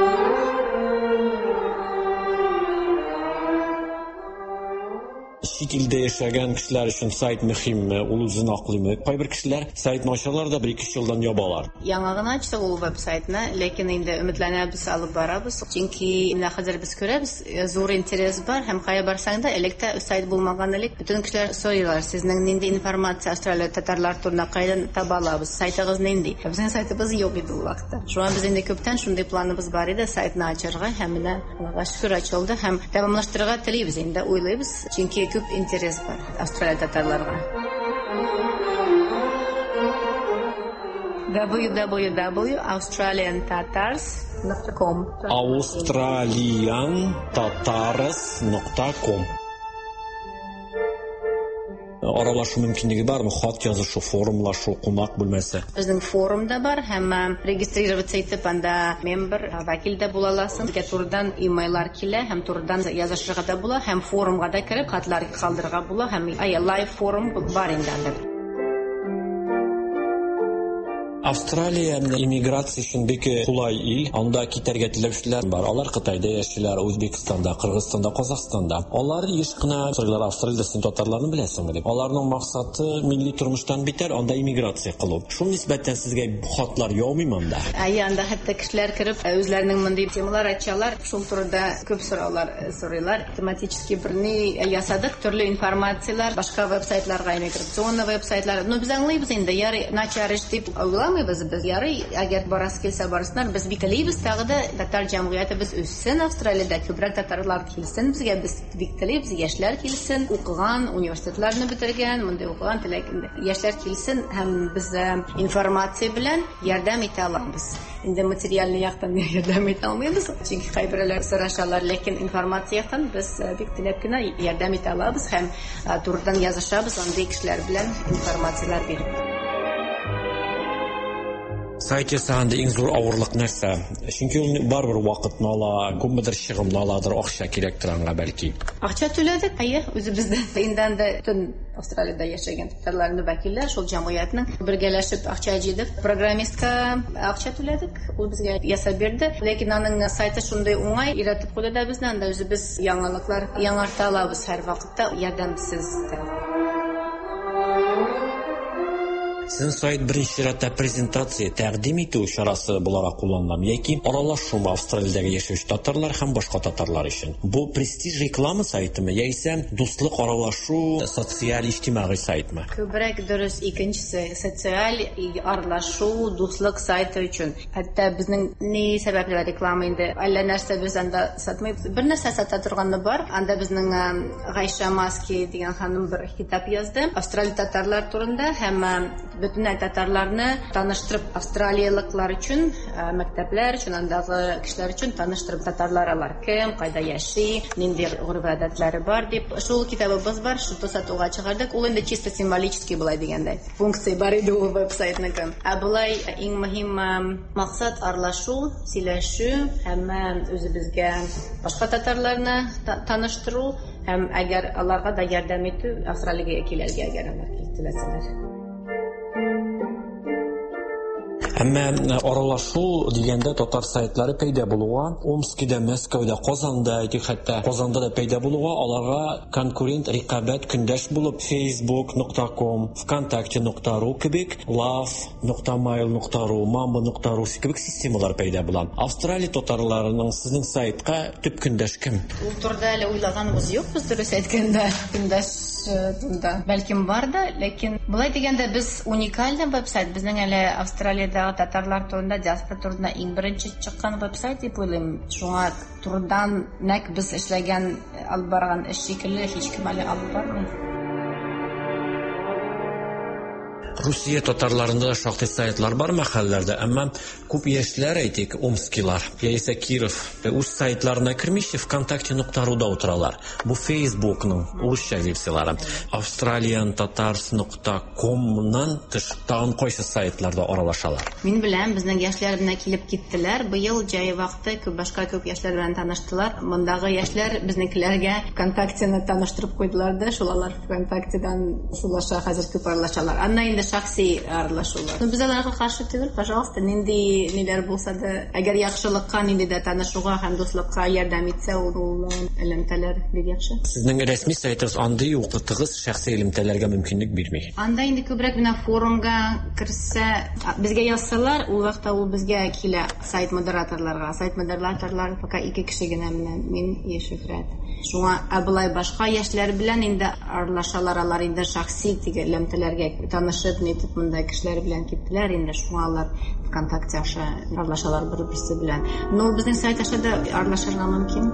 Чит илдә яшәгән кешеләр өчен сайт мөһимме, ул үзен аклыймы? Кайбер кешеләр сайтны ачалар да бер-ике елдан ябалар. Яңа гына ачты ул веб-сайтны, ләкин инде өметләнәбез, алып барабыз. Чөнки менә хәзер без күрәбез, зур интерес бар һәм кая барсаң да электә сайт булмаган элек. Бүтән кешеләр сорыйлар, сезнең нинди информация Австралия татарлар турында кайдан таба алабыз? Сайтыгыз нинди? Безнең сайтыбыз юк иде ул вакытта. Шуңа без инде күптән шундый планыбыз бар иде, сайтны ачарга һәм менә Аллага шөкер ачылды һәм дәвамлаштырырга телибез, инде уйлыйбыз. Чөнки күп интерес бар Австралия татарларга. дабл ю дабл ю дабл ю точка australian tatars точка com australian tatars точка com Аралашу мөмкинлеге бармы? Хат язышу, форумлашу, кунак бүлмәсе. Безнең форумда бар һәм регистрироваться итеп анда мембер, вәкил дә була аласың. Безгә турыдан имейллар килә һәм турыдан язышырга да була һәм форумга да кирип хатлар калдырырга була һәм лайв форум бар инде анда. Австралия иммиграция өчен бик кулай ил. Анда китәргә теләүчеләр бар. Алар Кытайда яшиләр, Үзбекстанда, Кыргызстанда, Казакстанда. Алар еш кына Австралиялар, Австралиядән татарларны беләсеңме дип. Аларның максаты милли тормыштан битәр, анда иммиграция кылу. Шул нисбәттән сезгә бу хатлар яумыймы анда? Анда хәтта кешеләр кирип, үзләренең мондый темалар ачалар. Шул турыда күп сораулар сорыйлар. Тематически берни ясадык, төрле информациялар, башка веб-сайтларга, иммиграционный веб-сайтлар. Ну без аңлыйбыз инде, ярый начарыш дип уйламыйбыз без. Ярый, әгәр барасы килсә барысыннар, без бик телибез тагы да татар җәмгыяте без үссен Австралиядә, күбрәк татарлар килсен безгә, без бик телибез, яшьләр килсен, укыган, университетларны бетергән, монда укыган теләгән яшьләр килсен һәм без информация белән ярдәм итә алабыз. Инде материальный яктан ярдәм итә алмыйбыз, чөнки кайберләр сорашалар, ләкин информация яктан без бик теләп кенә ярдәм итә алабыз һәм турыдан язышабыз андый кешеләр белән информациялар биреп. Сайт ясаганда иң зур авырлык нәрсә? Чөнки ул барбер вакытны ала, күпмедер чыгымны аладыр, акча кирәк торганга бәлки. Акча түләдек, әйе, үзебездә инде дә төн Австралиядә яшәгән татарларны вәкилләр шул җәмгыятьнең бергәләшеп акча җыйдык. Программистка акча түләдек, ул безгә ясап бирде. Ләкин аның сайты шундый уңай иратып куйды да бездән дә үзебез яңалыклар яңарта алабыз һәр вакытта ярдәмсез. Sizin сайт беренче чиратта презентация тәкъдим итү чарасы буларак кулланылам, яки аралашу Австралиядәге яшәүче татарлар һәм башка татарлар өчен. Бу престиж реклама сайтымы яисә дуслык аралашу социаль иҗтимагый сайтмы? Күбрәк дөрес икенчесе, социаль аралашу дуслык сайты өчен. Хәтта безнең ни сәбәпле реклама инде әллә нәрсә без анда сатмыйбыз. Бер нәрсә сата торганы бар. Анда безнең Гайша Маски дигән ханым бер китап язды. Австралия татарлар турында һәм bütün татарларны таныштырып, австралиялыклар өчен, мәктәпләр өчен, андагы кешеләр өчен таныштырып, татарлар алар кем, кайда яши, нинди гөрбәдәтләре бар дип. Шул китабыбыз бар, шуны сатуга чыгардык. Ул инде чисто символический булай дигәндәй. Функция бар иде ул веб-сайтның. Ә булай иң мөһим максат аралашу, сөйләшү һәм үзебезгә башка татарларны таныштыру һәм әгәр аларга да ярдәм итү, Австралиягә килергә әгәр алар теләсәләр. Әмма аралашу дигәндә татар сайтлары пәйда булуга, Омскида, Мәскәүдә, Казанда, әйтик хәтта Казанда да пәйда булуга, аларга конкурент, рикабәт, көндәш булып facebook точка com, вконтакте точка ру кебек, love точка mail точка ру, mambo точка ру кебек системалар пәйда була. Австралия татарларының сезнең сайтка төп көндәш кем? Ул турда әле уйлаганбыз юк, без дөрес әйткәндә, көндәш турда бәлкем бар да, ләкин булай дигәндә без уникаль веб-сайт, безнең әле Австралиядә татарлар турында, диаспора турында иң беренче чыккан веб-сайт дип уйлыйм. Шуңа турыдан нәк без эшләгән, алып барган эш шикелле һич кем әле алып бармый. Русия татарларында шактый сайтлар бар мәхәлләрдә, әмма күп яшьләр, әйтик, омскилар, яисә Киров, үз сайтларына кермичә вконтакте точка ру да утыралар. Бу Facebookның урысча версиялары. Australian Tatars точка com-нан тыш тагын кайсы сайтларда аралашалар? Мин беләм, безнең яшьләр белән килеп киттеләр. Быел җәй вакыты күп башка күп яшьләр белән таныштылар. Мондагы яшьләр безнекеләргә вконтактены таныштырып куйдылар да, шулар вконтактедан сулаша хәзер күп аралашалар. Анна инде шәхси аралашулар. Без аларга каршы түгел, пожалуйста, нинди ниләр булса да, әгәр яхшылыкка, нинди дә танышуга һәм дуслыкка ярдәм итсә, ул элемтәләр бик яхшы. Сезнең рәсми сайтыгыз андый ук тыгыз шәхси элемтәләргә мөмкинлек бирми. Анда инде күбрәк менә форумга керсә, безгә язсалар, ул вакытта ул безгә килә сайт модераторларга. Сайт модераторлар пока ике кеше генә менә, мин и Шөһрәт. Шуңа абылай башка яшьләр белән инде аралашалар, алар инде шәхси элемтәләргә танышып, нитеп монда кешеләр белән киттеләр, инде шуңа алар вконтакте аша аралашалар бер-берсе белән. Но безнең сайт аша да аралашырга мөмкин.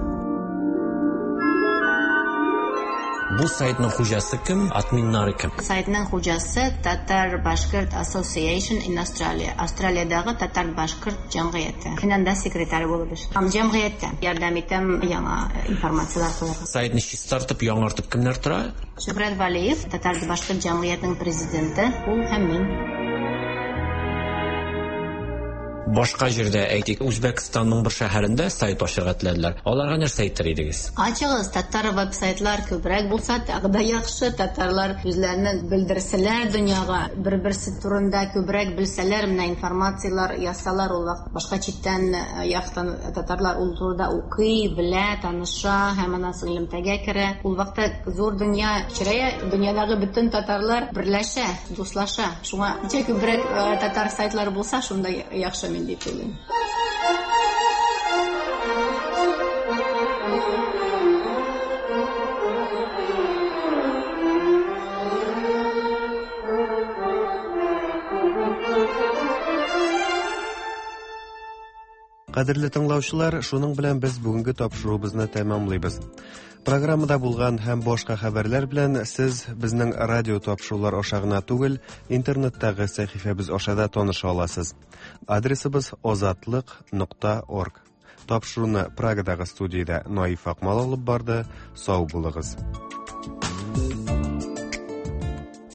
Бу сайтның хуҗасы кем? Админнары кем? Сайтның хуҗасы Татар Башкорт Association in Australia. Австралиядагы татар-башкорт җәмгыяте. Мин анда секретарь булып эшлим. Һәм җәмгыятьтә ярдәм итәм яңа информациялар куярга. Сайтны чистартып, яңартып кемнәр тора? Шөһрәт Валиев, татар-башкорт җәмгыятенең президенты, ул һәм мин. Башка җирдә, әйтик, Үзбәкстанның бер шәһәрендә сайт ачырга теләделәр. Аларга нәрсә әйтер идегез? Ачыгыз, татар веб-сайтлар күбрәк булса, тагы да яхшы. Татарлар үзләрен белдерсәләр дөньяга, бер-берсе турында күбрәк белсәләр, менә информациялар ясалар, ул вакыт башка читтән яктан татарлар ул турыда укый, белә, таныша, һәм аны сеңлемтәгә керә. Ул вакытта зур дөнья чирәя, дөньядагы бөтен татарлар берләшә, дуслаша. Шуңа ничә күбрәк татар сайтлары булса, шунда яхшы мен дип уйлыйм. Кадерле тыңлаучылар, шуның белән без бүгенге тапшырубызны тәмамлыйбыз. Программада булган һәм башка хәбәрләр белән сез безнең радио тапшырулар аша гына түгел, интернеттагы сәхифәбез аша да таныша аласыз. Адресыбыз озатлык нокта орг. Тапшыруны Прагадагы студиядә Наиф Акмал алып барды. Сау булыгыз.